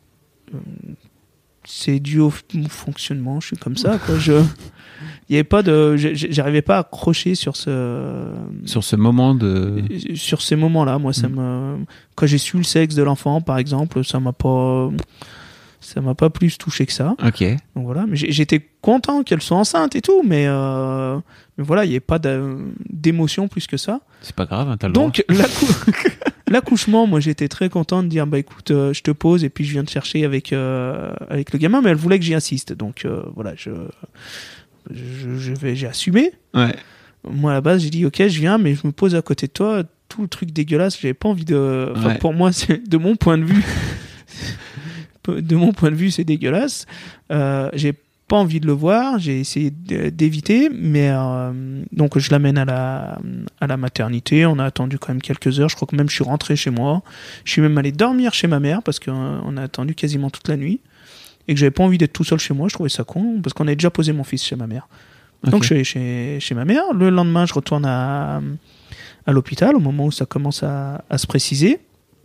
C'est dû au fonctionnement, je suis comme ça, quoi. Il y avait pas j'arrivais pas à accrocher sur ce moment sur ces moments-là. Moi, quand j'ai su le sexe de l'enfant, par exemple, ça m'a pas Ça m'a pas plus touché que ça. Ok. Donc voilà, mais j'étais content qu'elle soit enceinte et tout, mais voilà, il n'y avait pas d'émotion plus que ça. C'est pas grave, hein, t'as le droit. Donc l'accouchement, moi j'étais très content de dire bah écoute, je te pose et puis je viens te chercher avec le gamin, mais elle voulait que j'y insiste, donc voilà, j'ai assumé. Ouais. Moi à la base j'ai dit ok, je viens, mais je me pose à côté de toi, tout le truc dégueulasse, j'avais pas envie de. Enfin pour moi, c'est de mon point de vue. De mon point de vue, c'est dégueulasse. J'ai pas envie de le voir. J'ai essayé d'éviter, mais donc je l'amène à la maternité. On a attendu quand même quelques heures. Je crois que même je suis rentré chez moi. Je suis même allé dormir chez ma mère parce qu'on a attendu quasiment toute la nuit et que j'avais pas envie d'être tout seul chez moi. Je trouvais ça con parce qu'on avait déjà posé mon fils chez ma mère. Okay. Donc je suis allé chez ma mère. Le lendemain, je retourne à l'hôpital au moment où ça commence à se préciser.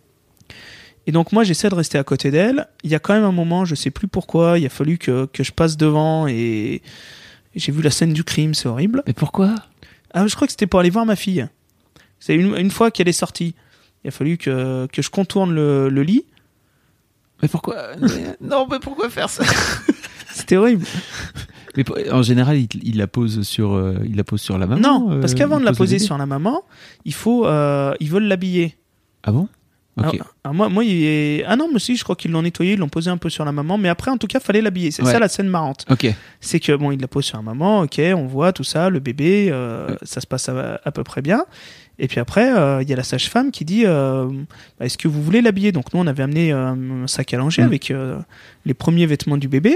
Et donc moi j'essaie de rester à côté d'elle. Il y a quand même un moment, je sais plus pourquoi, il a fallu que je passe devant et j'ai vu la scène du crime, c'est horrible. Mais pourquoi ? Je crois que c'était pour aller voir ma fille. C'est une fois qu'elle est sortie. Il a fallu que je contourne le lit. Mais pourquoi ? Non, mais pourquoi faire ça ? C'était horrible. Mais en général, il la pose sur la maman. Non, parce qu'avant de la poser sur la maman, ils veulent l'habiller. Ah bon ? Okay. Alors moi, non, mais si, je crois qu'ils l'ont nettoyé, ils l'ont posé un peu sur la maman, mais après, en tout cas, fallait l'habiller. C'est ça la scène marrante. Okay. C'est que bon, il la pose sur la maman, ok, on voit tout ça, le bébé, ça se passe à peu près bien. Et puis après, il y a la sage-femme qui dit, est-ce que vous voulez l'habiller ? Donc nous, on avait amené un sac à langer avec les premiers vêtements du bébé.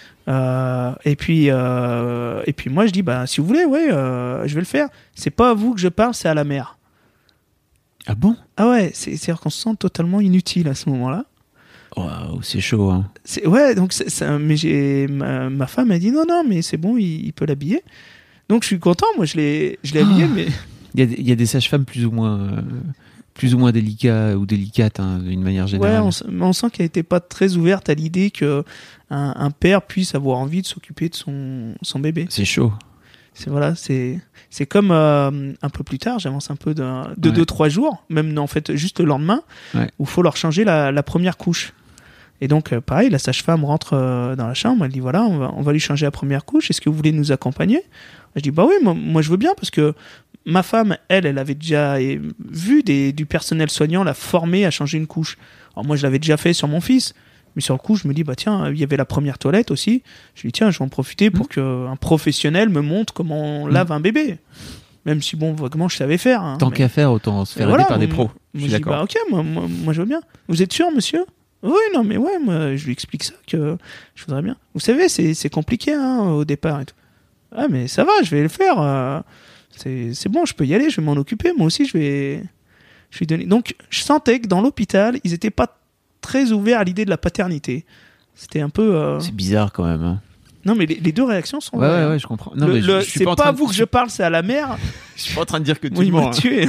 Et puis moi, je dis, si vous voulez, je vais le faire. C'est pas à vous que je parle, c'est à la mère. Ah bon ? Ah ouais, c'est-à-dire qu'on se sent totalement inutile à ce moment-là. Waouh, c'est chaud, hein. Donc mais ma femme a dit non, mais c'est bon, il peut l'habiller. Donc je suis content, moi je l'ai habillé, mais il y a des sages-femmes plus ou moins délicates ou délicates, hein, d'une manière générale. Ouais, on sent qu'elle n'était pas très ouverte à l'idée que un père puisse avoir envie de s'occuper de son bébé. C'est chaud. C'est comme un peu plus tard, j'avance un peu de 2-3 jours, même en fait juste le lendemain, où il faut leur changer la première couche. Et donc pareil, la sage-femme rentre dans la chambre, elle dit voilà, on va lui changer la première couche, est-ce que vous voulez nous accompagner ? Je dis bah oui, moi je veux bien, parce que ma femme, elle avait déjà vu du personnel soignant la former à changer une couche. Alors moi je l'avais déjà fait sur mon fils. Mais sur le coup, je me dis, tiens, il y avait la première toilette aussi. Je dis, tiens, je vais en profiter pour qu'un professionnel me montre comment on lave un bébé. Même si, vaguement, je savais faire. Hein, Tant qu'à faire, autant se faire aider par des pros. Je suis d'accord. Ok, moi, je veux bien. Vous êtes sûr, monsieur ? Oui, non, mais ouais, moi, je lui explique ça, que je voudrais bien. Vous savez, c'est compliqué, hein, au départ et tout. Ah, mais ça va, je vais le faire. C'est bon, je peux y aller, je vais m'en occuper. Moi aussi, je vais donner. Donc, je sentais que dans l'hôpital, ils étaient pas très ouvert à l'idée de la paternité. C'était un peu... C'est bizarre quand même. Hein. Non, mais les deux réactions sont... Ouais, je comprends. Non, mais je suis c'est pas à vous que je parle, c'est à la mère. Je suis pas en train de dire que tu m'as tué.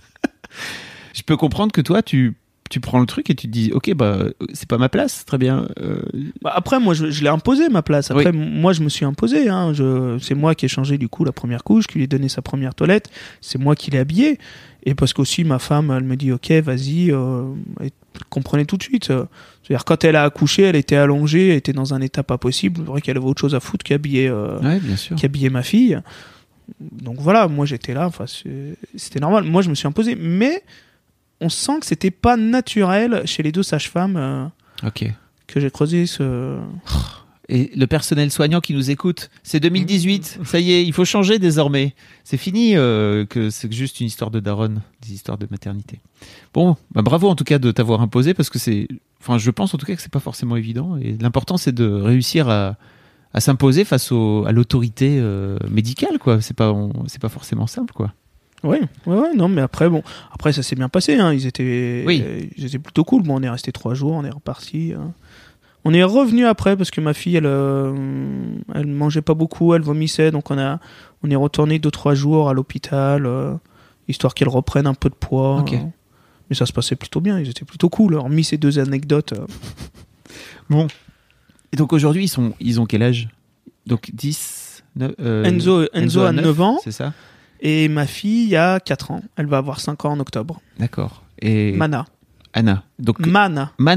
Je peux comprendre que toi, tu prends le truc et tu te dis, ok, c'est pas ma place, très bien. Après, moi, je l'ai imposé, ma place. Après, moi, je me suis imposé. Hein. C'est moi qui ai changé, du coup, la première couche, qui lui ai donné sa première toilette. C'est moi qui l'ai habillé. Et parce qu'aussi, ma femme, elle me dit, ok, vas-y, elle comprenait tout de suite. C'est-à-dire, quand elle a accouché, elle était allongée, elle était dans un état pas possible. C'est vrai qu'elle avait autre chose à foutre qu'habiller ma fille. Donc voilà, moi, j'étais là. Enfin, c'était normal. Moi, je me suis imposé. Mais on sent que c'était pas naturel chez les deux sages-femmes que j'ai creusé ce... Et le personnel soignant qui nous écoute, c'est 2018, ça y est, il faut changer désormais. C'est fini que c'est juste une histoire de daronne, des histoires de maternité. Bon, bravo en tout cas de t'avoir imposé, parce que je pense en tout cas que c'est pas forcément évident. Et l'important, c'est de réussir à s'imposer face à l'autorité médicale, quoi. C'est pas forcément simple, quoi. Ouais, non, mais après ça s'est bien passé, hein. Ils étaient plutôt cool. Bon, on est resté 3 jours, on est reparti. Hein. On est revenu après parce que ma fille, elle mangeait pas beaucoup, elle vomissait, donc on est retourné 2-3 jours à l'hôpital, histoire qu'elle reprenne un peu de poids. Okay. Mais ça se passait plutôt bien, ils étaient plutôt cool, hormis ces 2 anecdotes. Bon. Et donc aujourd'hui, ils ont quel âge ? Donc 10, 9, Enzo a 9 ans. C'est ça ? Et ma fille a 4 ans. Elle va avoir 5 ans en octobre. D'accord. Et Mana. Anna. Donc Mana.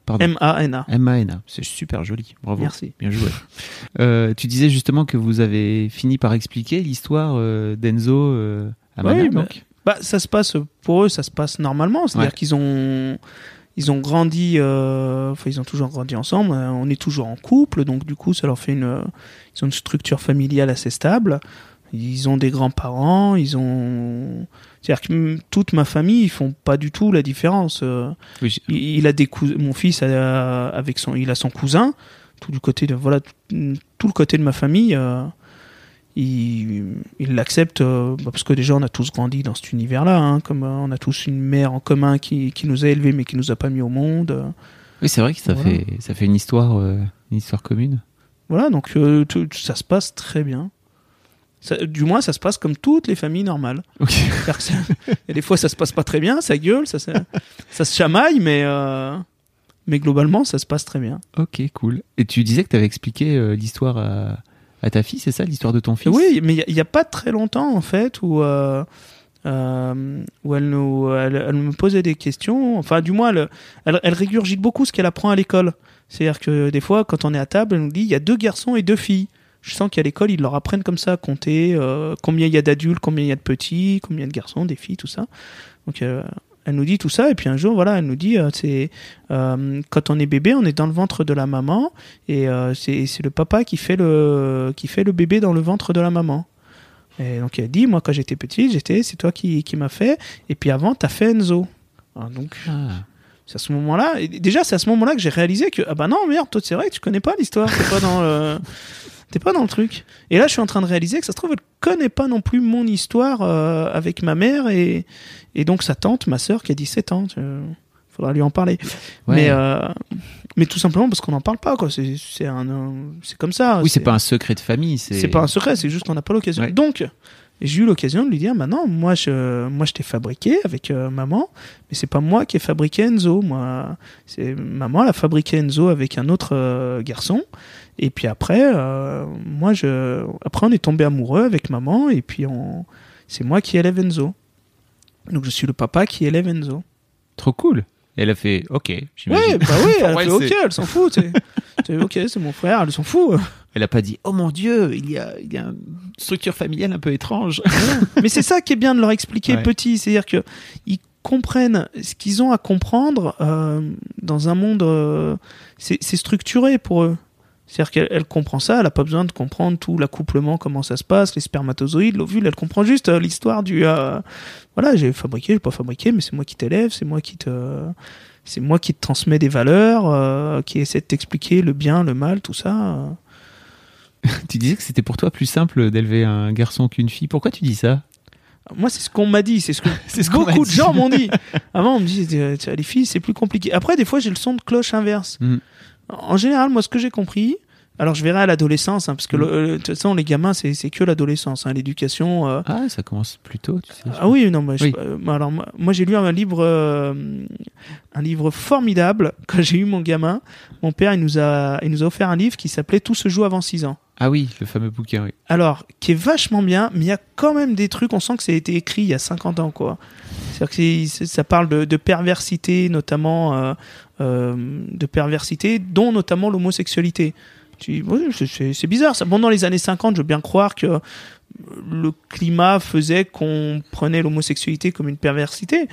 Pardon. M-A-N-A. M-A-N-A. C'est super joli. Bravo. Merci. Bien joué. Tu disais justement que vous avez fini par expliquer l'histoire d'Enzo à Mana, donc. Ça se passe, pour eux, ça se passe normalement. C'est-à-dire qu'ils ont grandi, ils ont toujours grandi ensemble. On est toujours en couple, donc du coup, ça leur fait ils ont une structure familiale assez stable. Ils ont des grands-parents, c'est-à-dire que toute ma famille, ils font pas du tout la différence. Oui. Il a mon fils il a son cousin, tout le côté de ma famille. Il l'accepte parce que déjà on a tous grandi dans cet univers-là, hein, comme on a tous une mère en commun qui nous a élevés mais qui nous a pas mis au monde. Oui, c'est vrai que ça fait une histoire commune. Voilà, donc ça se passe très bien. Du moins, ça se passe comme toutes les familles normales. Okay. Et des fois, ça se passe pas très bien, ça gueule, ça se chamaille, mais globalement, ça se passe très bien. Ok, cool. Et tu disais que tu avais expliqué l'histoire à ta fille, c'est ça, l'histoire de ton fils ? Oui, mais il y a pas très longtemps, en fait, où elle me posait des questions. Enfin, du moins, elle régurgite beaucoup ce qu'elle apprend à l'école. C'est-à-dire que des fois, quand on est à table, elle nous dit il y a 2 garçons et 2 filles. Je sens qu'à l'école, ils leur apprennent comme ça à compter combien il y a d'adultes, combien il y a de petits, combien il y a de garçons, des filles, tout ça. Donc, elle nous dit tout ça. Et puis un jour, voilà, elle nous dit quand on est bébé, on est dans le ventre de la maman. Et c'est le papa qui fait le bébé dans le ventre de la maman. Et donc, elle dit, moi, quand j'étais petite, c'est toi qui m'as fait. Et puis avant, t'as fait Enzo. Alors, donc... C'est à ce moment-là, c'est à ce moment-là que j'ai réalisé que, non, merde, toi, c'est vrai que tu connais pas l'histoire, t'es pas dans le truc. Et là, je suis en train de réaliser que ça se trouve, elle connaît pas non plus mon histoire avec ma mère et donc sa tante, ma sœur, qui a 17 ans. Faudra lui en parler. Ouais. Mais tout simplement parce qu'on n'en parle pas, quoi. C'est comme ça. Oui, c'est pas un secret de famille. C'est pas un secret, c'est juste qu'on n'a pas l'occasion. Ouais. Donc, j'ai eu l'occasion de lui dire, non, moi je t'ai fabriqué avec maman, mais c'est pas moi qui ai fabriqué Enzo. C'est maman, elle a fabriqué Enzo avec un autre garçon. Et puis après, après on est tombé amoureux avec maman, et puis c'est moi qui élève Enzo. Donc je suis le papa qui élève Enzo. Trop cool. Et elle a fait OK, j'imagine. Ouais, elle a fait OK, elle s'en fout. OK, c'est mon frère, elle s'en fout. Elle a pas dit oh mon Dieu, il y a une structure familiale un peu étrange. Mais c'est ça qui est bien de leur expliquer petit, c'est-à-dire que ils comprennent ce qu'ils ont à comprendre dans un monde. C'est structuré pour eux. C'est-à-dire qu'elle comprend ça, elle n'a pas besoin de comprendre tout l'accouplement, comment ça se passe, les spermatozoïdes, l'ovule, elle comprend juste l'histoire du voilà, j'ai fabriqué, j'ai pas fabriqué, mais c'est moi qui t'élève, c'est moi qui te transmets des valeurs, qui essaie de t'expliquer le bien, le mal, tout ça. Tu disais que c'était pour toi plus simple d'élever un garçon qu'une fille. Pourquoi tu dis ça ? Moi, c'est ce qu'on m'a dit, c'est ce que beaucoup de gens m'ont dit. Avant, on me disait les filles, c'est plus compliqué. Après, des fois, j'ai le son de cloche inverse. En général, moi, ce que j'ai compris, alors je verrai à l'adolescence, parce que de toute façon, les gamins, c'est que l'adolescence, l'éducation. Ah, ça commence plus tôt, tu sais. Ah oui, non, mais alors moi, j'ai lu un livre formidable quand j'ai eu mon gamin. Mon père, il nous a offert un livre qui s'appelait Tout se joue avant 6 ans. Ah oui, le fameux bouquin, oui. Alors, qui est vachement bien, mais il y a quand même des trucs, on sent que ça a été écrit il y a 50 ans, quoi. C'est-à-dire que ça parle de perversité, notamment, de perversité, dont notamment l'homosexualité. C'est bizarre, ça. Bon, dans les années 50, je veux bien croire que le climat faisait qu'on prenait l'homosexualité comme une perversité.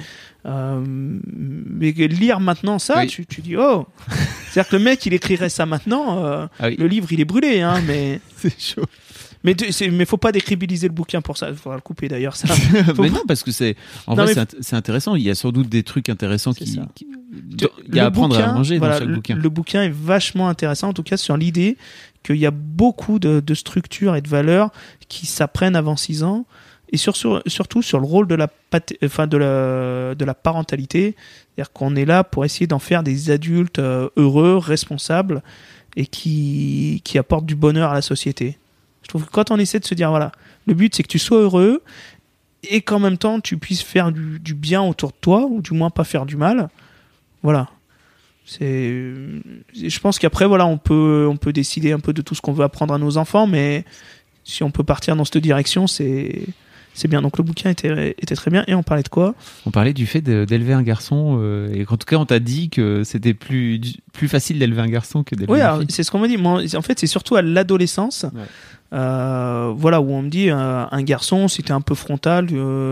Mais lire maintenant ça, tu dis oh. C'est-à-dire que le mec, il écrirait ça maintenant, le livre, il est brûlé, hein, mais c'est chaud. Mais faut pas décrédibiliser le bouquin pour ça. Il faudra le couper d'ailleurs. Ça. Mais non, parce que c'est intéressant. Il y a sans doute des trucs intéressants il y a à apprendre à manger dans chaque bouquin. Le bouquin est vachement intéressant, en tout cas sur l'idée qu'il y a beaucoup de structures et de valeurs qui s'apprennent avant 6 ans, et surtout sur le rôle de la parentalité. C'est-à-dire qu'on est là pour essayer d'en faire des adultes heureux, responsables, et qui apportent du bonheur à la société. Je trouve que quand on essaie de se dire, voilà, le but c'est que tu sois heureux et qu'en même temps tu puisses faire du bien autour de toi, ou du moins pas faire du mal. Voilà. Je pense qu'après, voilà, on peut décider un peu de tout ce qu'on veut apprendre à nos enfants, mais si on peut partir dans cette direction, c'est c'est bien. Donc le bouquin était très bien. Et on parlait de quoi ? On parlait du fait d'élever un garçon, et en tout cas on t'a dit que c'était plus facile d'élever un garçon que d'élever une fille. C'est ce qu'on m'a dit. Moi, en fait, c'est surtout à l'adolescence, voilà, où on me dit un garçon, si t'es un peu frontal,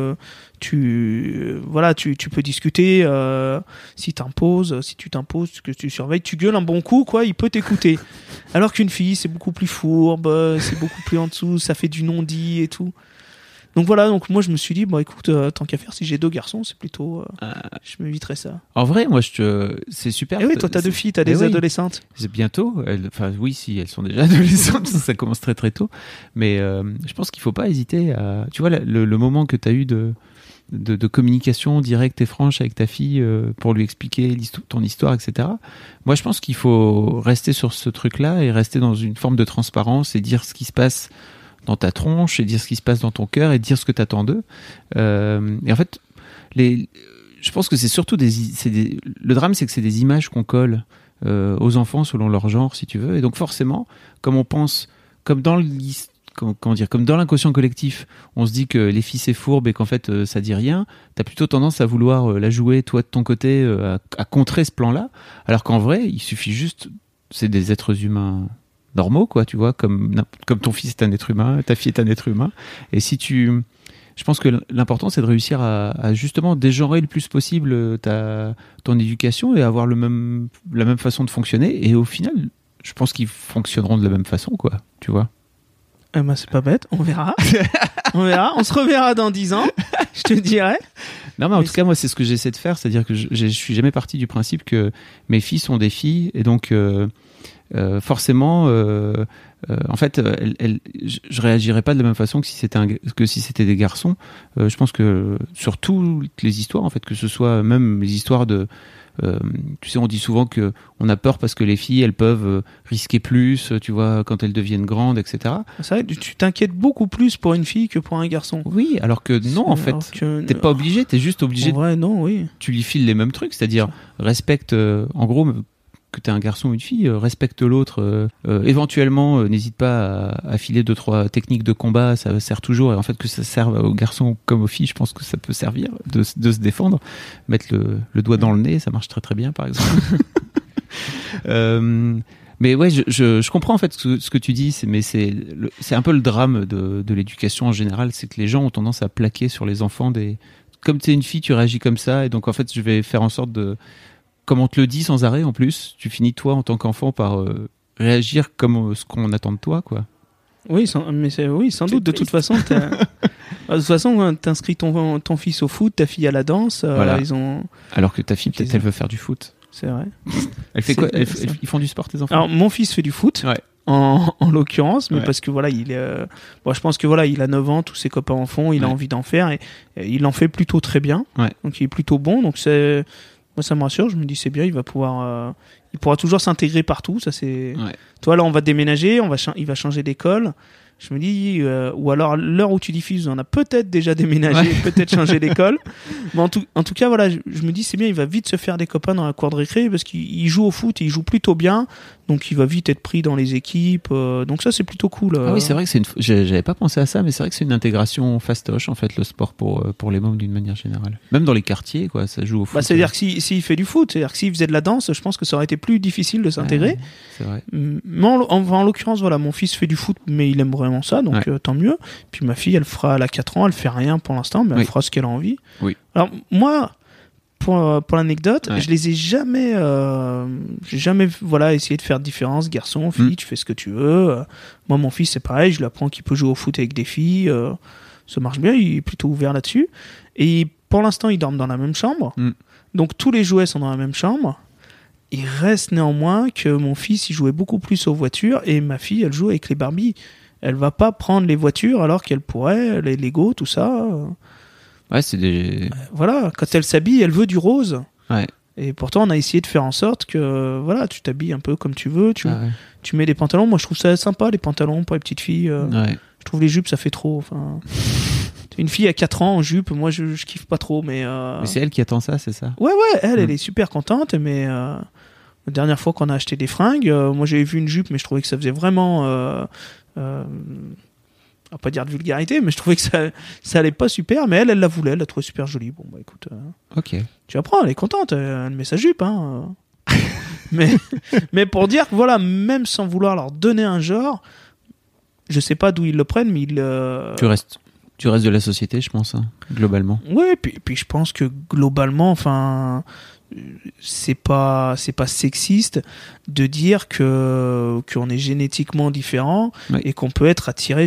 tu peux discuter, si tu t'imposes, que tu surveilles, tu gueules un bon coup, quoi, il peut t'écouter. Alors qu'une fille, c'est beaucoup plus fourbe, c'est beaucoup plus en dessous, ça fait du non-dit et tout. Donc voilà, donc moi je me suis dit, bon écoute, tant qu'à faire, si j'ai 2 garçons, c'est plutôt, je m'éviterais ça. En vrai, moi c'est super. Et oui, toi t'as 2 filles, t'as des adolescentes. C'est bientôt, oui, si elles sont déjà adolescentes, ça commence très très tôt. Mais je pense qu'il faut pas hésiter à, tu vois, le moment que t'as eu de communication directe et franche avec ta fille pour lui expliquer ton histoire, etc. Moi, je pense qu'il faut rester sur ce truc-là et rester dans une forme de transparence et dire ce qui se passe dans ta tronche et dire ce qui se passe dans ton cœur et dire ce que t'attends d'eux. Et en fait, je pense que c'est surtout le drame, c'est que c'est des images qu'on colle aux enfants selon leur genre, si tu veux. Et donc forcément, comme on pense, comme dans l'inconscient collectif, on se dit que les filles c'est fourbe et qu'en fait ça dit rien, t'as plutôt tendance à vouloir la jouer toi de ton côté, à contrer ce plan-là, alors qu'en vrai il suffit juste, c'est des êtres humains normaux, quoi, tu vois, comme ton fils est un être humain, ta fille est un être humain, et je pense que l'important c'est de réussir à justement dégenrer le plus possible ton éducation et avoir la même façon de fonctionner, et au final je pense qu'ils fonctionneront de la même façon, quoi, tu vois. Eh ben, c'est pas bête, on verra. On se reverra dans 10 ans, je te dirai. Non, mais en tout cas, moi, c'est ce que j'essaie de faire, c'est-à-dire que je suis jamais parti du principe que mes filles sont des filles, et donc forcément, en fait, je réagirais pas de la même façon que si c'était des garçons. Je pense que sur toutes les histoires, en fait, que ce soit même les histoires de tu sais, on dit souvent que on a peur parce que les filles, elles peuvent risquer plus, tu vois, quand elles deviennent grandes, etc. C'est vrai, tu t'inquiètes beaucoup plus pour une fille que pour un garçon. Oui, alors que non, en fait, t'es pas obligé, t'es juste obligé. En vrai, non, oui. Tu lui files les mêmes trucs, c'est-à-dire respecte, en gros, que t'es un garçon ou une fille, respecte l'autre. Éventuellement, n'hésite pas à filer 2-3 techniques de combat, ça sert toujours. Et en fait, que ça serve aux garçons comme aux filles, je pense que ça peut servir de se défendre. Mettre le doigt dans le nez, ça marche très très bien, par exemple. Mais ouais, je comprends en fait ce que tu dis, c'est un peu le drame de l'éducation en général, c'est que les gens ont tendance à plaquer sur les enfants comme t'es une fille, tu réagis comme ça, et donc en fait, je vais faire en sorte comme on te le dit sans arrêt en plus, tu finis toi en tant qu'enfant par réagir comme ce qu'on attend de toi, quoi. Oui, sans doute. De toute façon, t'inscris ton fils au foot, ta fille à la danse. Voilà. Alors que ta fille, peut-être, elle veut faire du foot. C'est vrai. Elle fait quoi ? Ils font du sport, tes enfants ? Alors, mon fils fait du foot. Ouais. En l'occurrence, mais parce que voilà, je pense que voilà, il a 9 ans, tous ses copains en font, il a envie d'en faire, et il en fait plutôt très bien. Ouais. Donc il est plutôt bon. Donc moi, ça me rassure, je me dis c'est bien, il pourra toujours s'intégrer partout, ça c'est. Ouais. Toi là, on va déménager, il va changer d'école. Je me dis, ou alors à l'heure où tu diffuses, on a peut-être déjà déménagé, peut-être changé d'école. Mais en tout cas, voilà, je me dis c'est bien, il va vite se faire des copains dans la cour de récré parce qu'il joue au foot, et il joue plutôt bien, donc il va vite être pris dans les équipes. Donc ça, c'est plutôt cool. Ah oui, c'est vrai que j'avais pas pensé à ça, mais c'est vrai que c'est une intégration fastoche en fait, le sport pour les mômes d'une manière générale. Même dans les quartiers, quoi, ça joue au foot. C'est-à-dire que s'il fait du foot, c'est-à-dire que s'il faisait de la danse, je pense que ça aurait été plus difficile de s'intégrer. C'est vrai. Mais en l'occurrence, voilà, mon fils fait du foot, mais il aime vraiment ça, donc tant mieux. Puis ma fille, elle a 4 ans, elle fait rien pour l'instant, mais elle fera ce qu'elle a envie. Oui. Alors moi, pour l'anecdote, je les ai jamais, j'ai jamais essayé de faire de différence, garçon, fille, tu fais ce que tu veux. Moi, mon fils, c'est pareil, je lui apprends qu'il peut jouer au foot avec des filles, ça marche bien, il est plutôt ouvert là-dessus. Et pour l'instant, ils dorment dans la même chambre, donc tous les jouets sont dans la même chambre. Il reste néanmoins que mon fils, il jouait beaucoup plus aux voitures, et ma fille, elle joue avec les Barbies. Elle va pas prendre les voitures alors qu'elle pourrait, les Lego, tout ça. Ouais, c'est des... Voilà, quand elle s'habille, elle veut du rose. Ouais. Et pourtant, on a essayé de faire en sorte que, voilà, tu t'habilles un peu comme tu veux, tu mets des pantalons. Moi, je trouve ça sympa, les pantalons pour les petites filles. Je trouve les jupes, ça fait trop. Enfin, une fille à 4 ans en jupe, moi, je kiffe pas trop, mais... Mais c'est elle qui attend ça, c'est ça ? Ouais, elle est super contente, mais... La dernière fois qu'on a acheté des fringues, moi, j'avais vu une jupe, mais je trouvais que ça faisait vraiment... on va pas dire de vulgarité, mais je trouvais que ça allait pas super, mais elle la voulait, elle l'a trouvé super jolie. Bon, bah écoute, Ok. tu apprends, elle est contente, elle met sa jupe, hein. mais pour dire que voilà, même sans vouloir leur donner un genre, je sais pas d'où ils le prennent, mais Tu restes de la société, je pense, hein, globalement. Ouais, puis je pense que globalement, enfin, c'est pas sexiste de dire qu'on est génétiquement différent et qu'on peut être attiré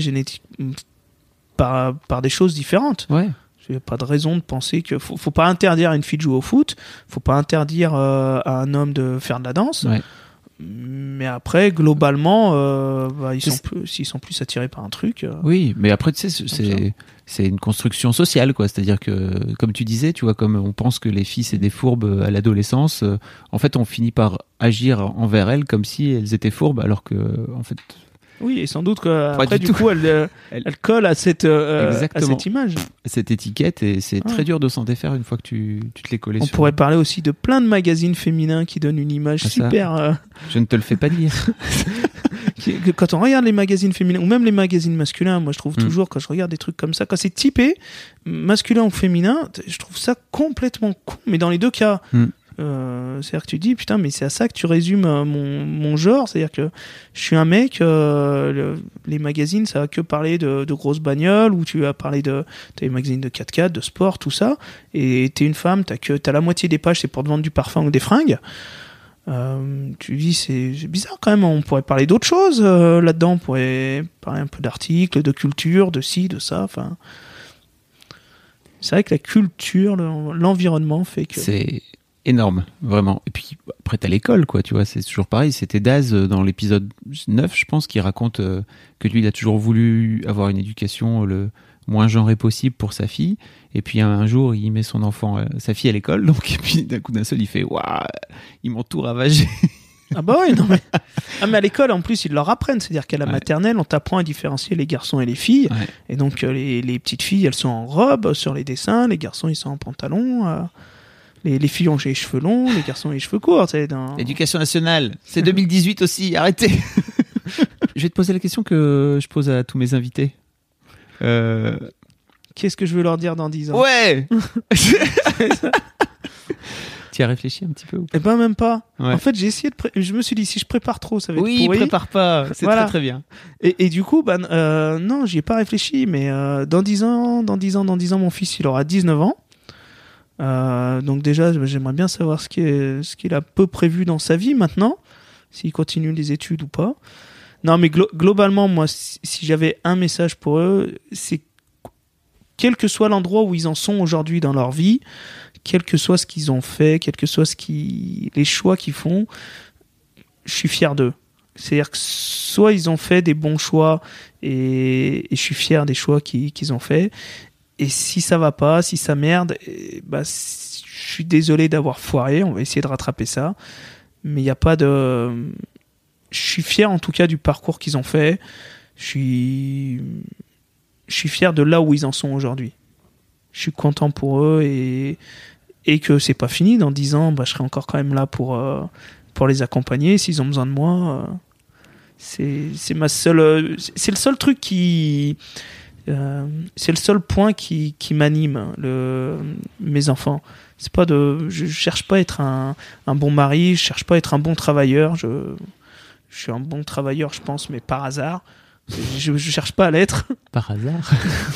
par des choses différentes. Ouais. Il n'y a pas de raison de penser que faut pas interdire à une fille de jouer au foot, faut pas interdire à un homme de faire de la danse. Ouais. Mais après, globalement, s'ils sont plus attirés par un truc. Oui, mais après, tu sais, c'est une construction sociale, quoi. C'est-à-dire que, comme tu disais, tu vois, comme on pense que les filles, c'est des fourbes à l'adolescence, en fait, on finit par agir envers elles comme si elles étaient fourbes, alors que, en fait... Oui, et sans doute qu'après, du coup, elle colle à cette image. Cette étiquette, et c'est très dur de s'en défaire une fois que tu te l'es collé On sur. pourrait parler aussi de plein de magazines féminins qui donnent une image super... Je ne te le fais pas dire. Quand on regarde les magazines féminins, ou même les magazines masculins, moi je trouve toujours, quand je regarde des trucs comme ça, quand c'est typé, masculin ou féminin, je trouve ça complètement con. Mais dans les deux cas... c'est-à-dire que tu dis putain, mais c'est à ça que tu résumes mon genre, c'est-à-dire que je suis un mec, les magazines ça va que parler de grosses bagnoles, ou tu vas parler t'as les magazines de 4x4, de sport, tout ça, et t'es une femme, t'as la moitié des pages c'est pour te vendre du parfum ou des fringues. Tu dis c'est bizarre quand même, on pourrait parler d'autres choses là-dedans, on pourrait parler un peu d'articles, de culture, de ci, de ça, enfin c'est vrai que la culture, l'environnement fait que c'est énorme, vraiment. Et puis après t'as l'école, quoi, tu vois, c'est toujours pareil. C'était Daz dans l'épisode 9, je pense, qui raconte que lui il a toujours voulu avoir une éducation le moins genrée possible pour sa fille, et puis un jour il met son enfant, sa fille à l'école, donc, et puis d'un coup d'un seul il fait waouh, ils m'ont tout ravagé. Ah bah oui, non mais... mais à l'école en plus ils leur apprennent, c'est-à-dire qu'à la maternelle on t'apprend à différencier les garçons et les filles, et donc les petites filles elles sont en robe sur les dessins, les garçons ils sont en pantalon, les filles ont les cheveux longs, les garçons ont les cheveux courts. L'éducation nationale, c'est 2018 aussi, arrêtez. Je vais te poser la question que je pose à tous mes invités. Qu'est-ce que je veux leur dire dans 10 ans? Ouais. Tu y as réfléchi un petit peu ou pas? Eh ben même pas. Ouais. En fait, j'ai essayé je me suis dit si je prépare trop, ça va être pourri. Oui, prépare pas, c'est voilà. Très très bien. Et du coup, non, j'y ai pas réfléchi, mais dans 10 ans, mon fils, il aura 19 ans. Donc déjà, j'aimerais bien savoir ce qu'il a peu prévu dans sa vie maintenant, s'il continue les études ou pas. Non, mais globalement, moi, si j'avais un message pour eux, c'est quel que soit l'endroit où ils en sont aujourd'hui dans leur vie, quel que soit ce qu'ils ont fait, quel que soit les choix qu'ils font, je suis fier d'eux. C'est-à-dire que soit ils ont fait des bons choix et je suis fier des choix qu'ils ont fait. Et si ça va pas, si ça merde, je suis désolé d'avoir foiré, on va essayer de rattraper ça. Mais il n'y a pas de... Je suis fier en tout cas du parcours qu'ils ont fait. Je suis fier de là où ils en sont aujourd'hui. Je suis content pour eux et que c'est pas fini. Dans 10 ans, je serai encore quand même là pour les accompagner. S'ils ont besoin de moi, c'est le seul truc qui... c'est le seul point qui m'anime, mes enfants. C'est pas je cherche pas à être un bon mari, je cherche pas à être un bon travailleur. Je suis un bon travailleur, je pense, mais par hasard. Je cherche pas à l'être. Par hasard.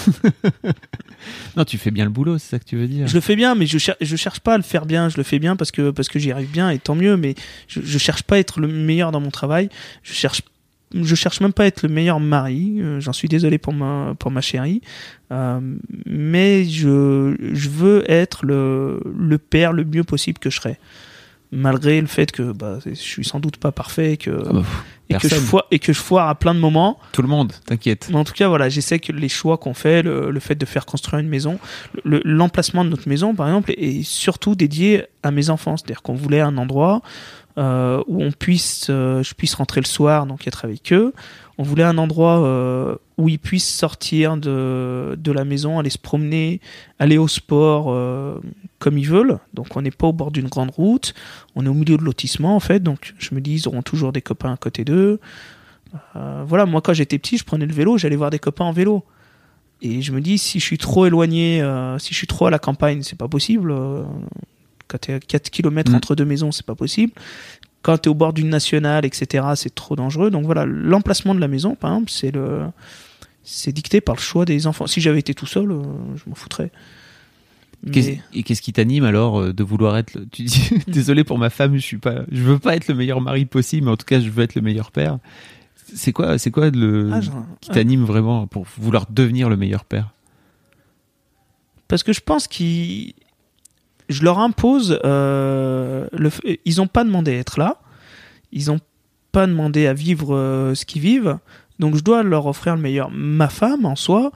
Non, tu fais bien le boulot, c'est ça que tu veux dire. Je le fais bien, mais je cherche pas à le faire bien. Je le fais bien parce que j'y arrive bien et tant mieux. Mais je cherche pas à être le meilleur dans mon travail. Je cherche même pas à être le meilleur mari. J'en suis désolé pour ma chérie. Mais je veux être le père le mieux possible que je serai. Malgré le fait que je suis sans doute pas parfait et que je foire à plein de moments. Tout le monde, t'inquiète. Mais en tout cas, voilà, j'essaie que les choix qu'on fait, le fait de faire construire une maison, l'emplacement de notre maison, par exemple, est surtout dédié à mes enfants. C'est-à-dire qu'on voulait un endroit où je puisse rentrer le soir, donc être avec eux. On voulait un endroit où ils puissent sortir de la maison, aller se promener, aller au sport comme ils veulent. Donc on n'est pas au bord d'une grande route, on est au milieu de lotissement en fait. Donc je me dis ils auront toujours des copains à côté d'eux. Voilà, moi quand j'étais petit, je prenais le vélo, j'allais voir des copains en vélo. Et je me dis, si je suis trop éloigné, si je suis trop à la campagne, c'est pas possible. Quand t'es à 4 km entre deux maisons, c'est pas possible. Quand t'es au bord d'une nationale, etc., c'est trop dangereux. Donc voilà, l'emplacement de la maison, par exemple, c'est dicté par le choix des enfants. Si j'avais été tout seul, je m'en foutrais. Et qu'est-ce qui t'anime alors de vouloir être tu dis désolé pour ma femme, je veux pas être le meilleur mari possible, mais en tout cas je veux être le meilleur père. C'est quoi qui t'anime vraiment pour vouloir devenir le meilleur père? Parce que je pense je leur impose ils ont pas demandé à être là, ils ont pas demandé à vivre ce qu'ils vivent, donc je dois leur offrir le meilleur. Ma femme en soi,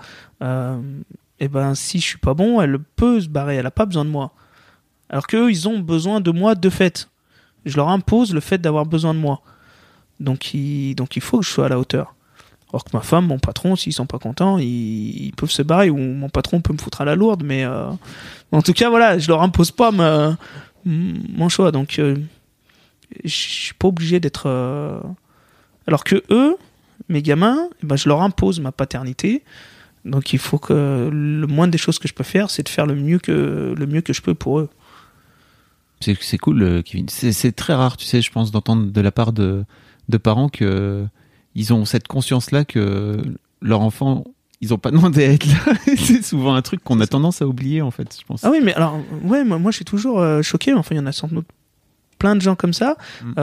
et ben si je suis pas bon, elle peut se barrer, elle a pas besoin de moi. Alors qu'eux, ils ont besoin de moi de fait. Je leur impose le fait d'avoir besoin de moi. Donc il faut que je sois à la hauteur. Alors que ma femme, mon patron, s'ils sont pas contents, ils peuvent se barrer, ou mon patron peut me foutre à la lourde, mais en tout cas voilà, je leur impose pas mon choix. Donc je suis pas obligé d'être alors que eux, mes gamins, ben, je leur impose ma paternité. Donc il faut que le moindre des choses que je peux faire, c'est de faire le mieux que je peux pour eux. C'est cool, Kevin. C'est très rare, tu sais, je pense, d'entendre de la part de parents que ils ont cette conscience-là que leurs enfants, ils ont pas demandé à être là. C'est souvent un truc qu'on a tendance à oublier, en fait, je pense. Ah oui, mais alors, ouais, moi je suis toujours choqué. Enfin, il y en a sans doute plein de gens comme ça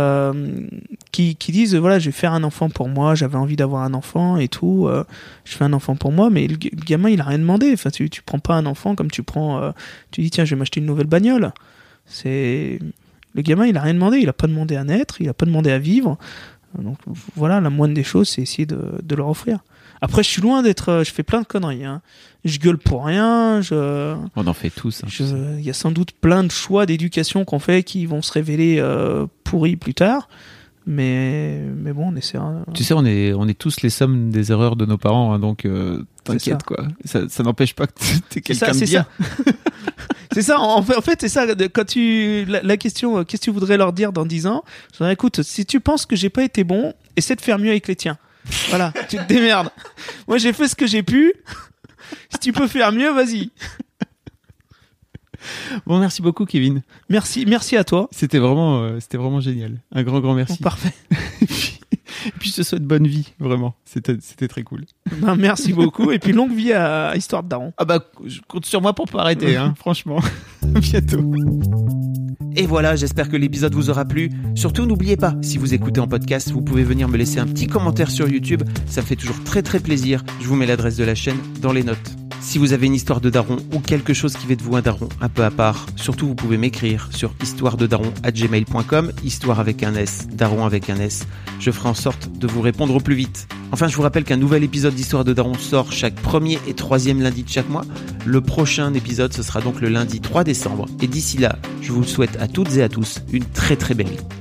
qui disent voilà, je vais faire un enfant pour moi, j'avais envie d'avoir un enfant et tout, je fais un enfant pour moi, mais le gamin il a rien demandé. Enfin, tu prends pas un enfant comme tu dis tiens, je vais m'acheter une nouvelle bagnole. Le gamin il a rien demandé, il a pas demandé à naître, il a pas demandé à vivre. Donc voilà, la moindre des choses, c'est essayer de leur offrir. Après, je suis loin d'être, je fais plein de conneries, hein. Je gueule pour rien, on en fait tous, hein. Il y a sans doute plein de choix d'éducation qu'on fait qui vont se révéler pourris plus tard, mais bon, on essaiera. Tu sais, on est tous les sommes des erreurs de nos parents, hein, donc t'inquiète, quoi. Ça n'empêche pas que t'es quelqu'un de bien. C'est ça, en fait, c'est ça. Quand la question, qu'est-ce que tu voudrais leur dire dans 10 ans? Je dirais, écoute, si tu penses que j'ai pas été bon, essaie de faire mieux avec les tiens. Voilà, tu te démerdes. Moi, j'ai fait ce que j'ai pu. Si tu peux faire mieux, vas-y. Bon, merci beaucoup, Kevin. Merci à toi. C'était vraiment génial. Un grand merci. Bon, parfait. Et puis, je te souhaite bonne vie, vraiment. C'était très cool. Ben, merci beaucoup. Et puis, longue vie à Histoire de Daron. Ah bah, je compte sur moi pour pas arrêter, hein, franchement. À bientôt. Et voilà, j'espère que l'épisode vous aura plu. Surtout, n'oubliez pas, si vous écoutez en podcast, vous pouvez venir me laisser un petit commentaire sur YouTube. Ça me fait toujours très très plaisir. Je vous mets l'adresse de la chaîne dans les notes. Si vous avez une histoire de daron ou quelque chose qui fait de vous un daron un peu à part, surtout vous pouvez m'écrire sur histoirededaron@gmail.com, histoire avec un S, daron avec un S. Je ferai en sorte de vous répondre au plus vite. Enfin, je vous rappelle qu'un nouvel épisode d'Histoire de Daron sort chaque premier et troisième lundi de chaque mois. Le prochain épisode, ce sera donc le lundi 3 décembre. Et d'ici là, je vous souhaite à toutes et à tous une très très belle vie.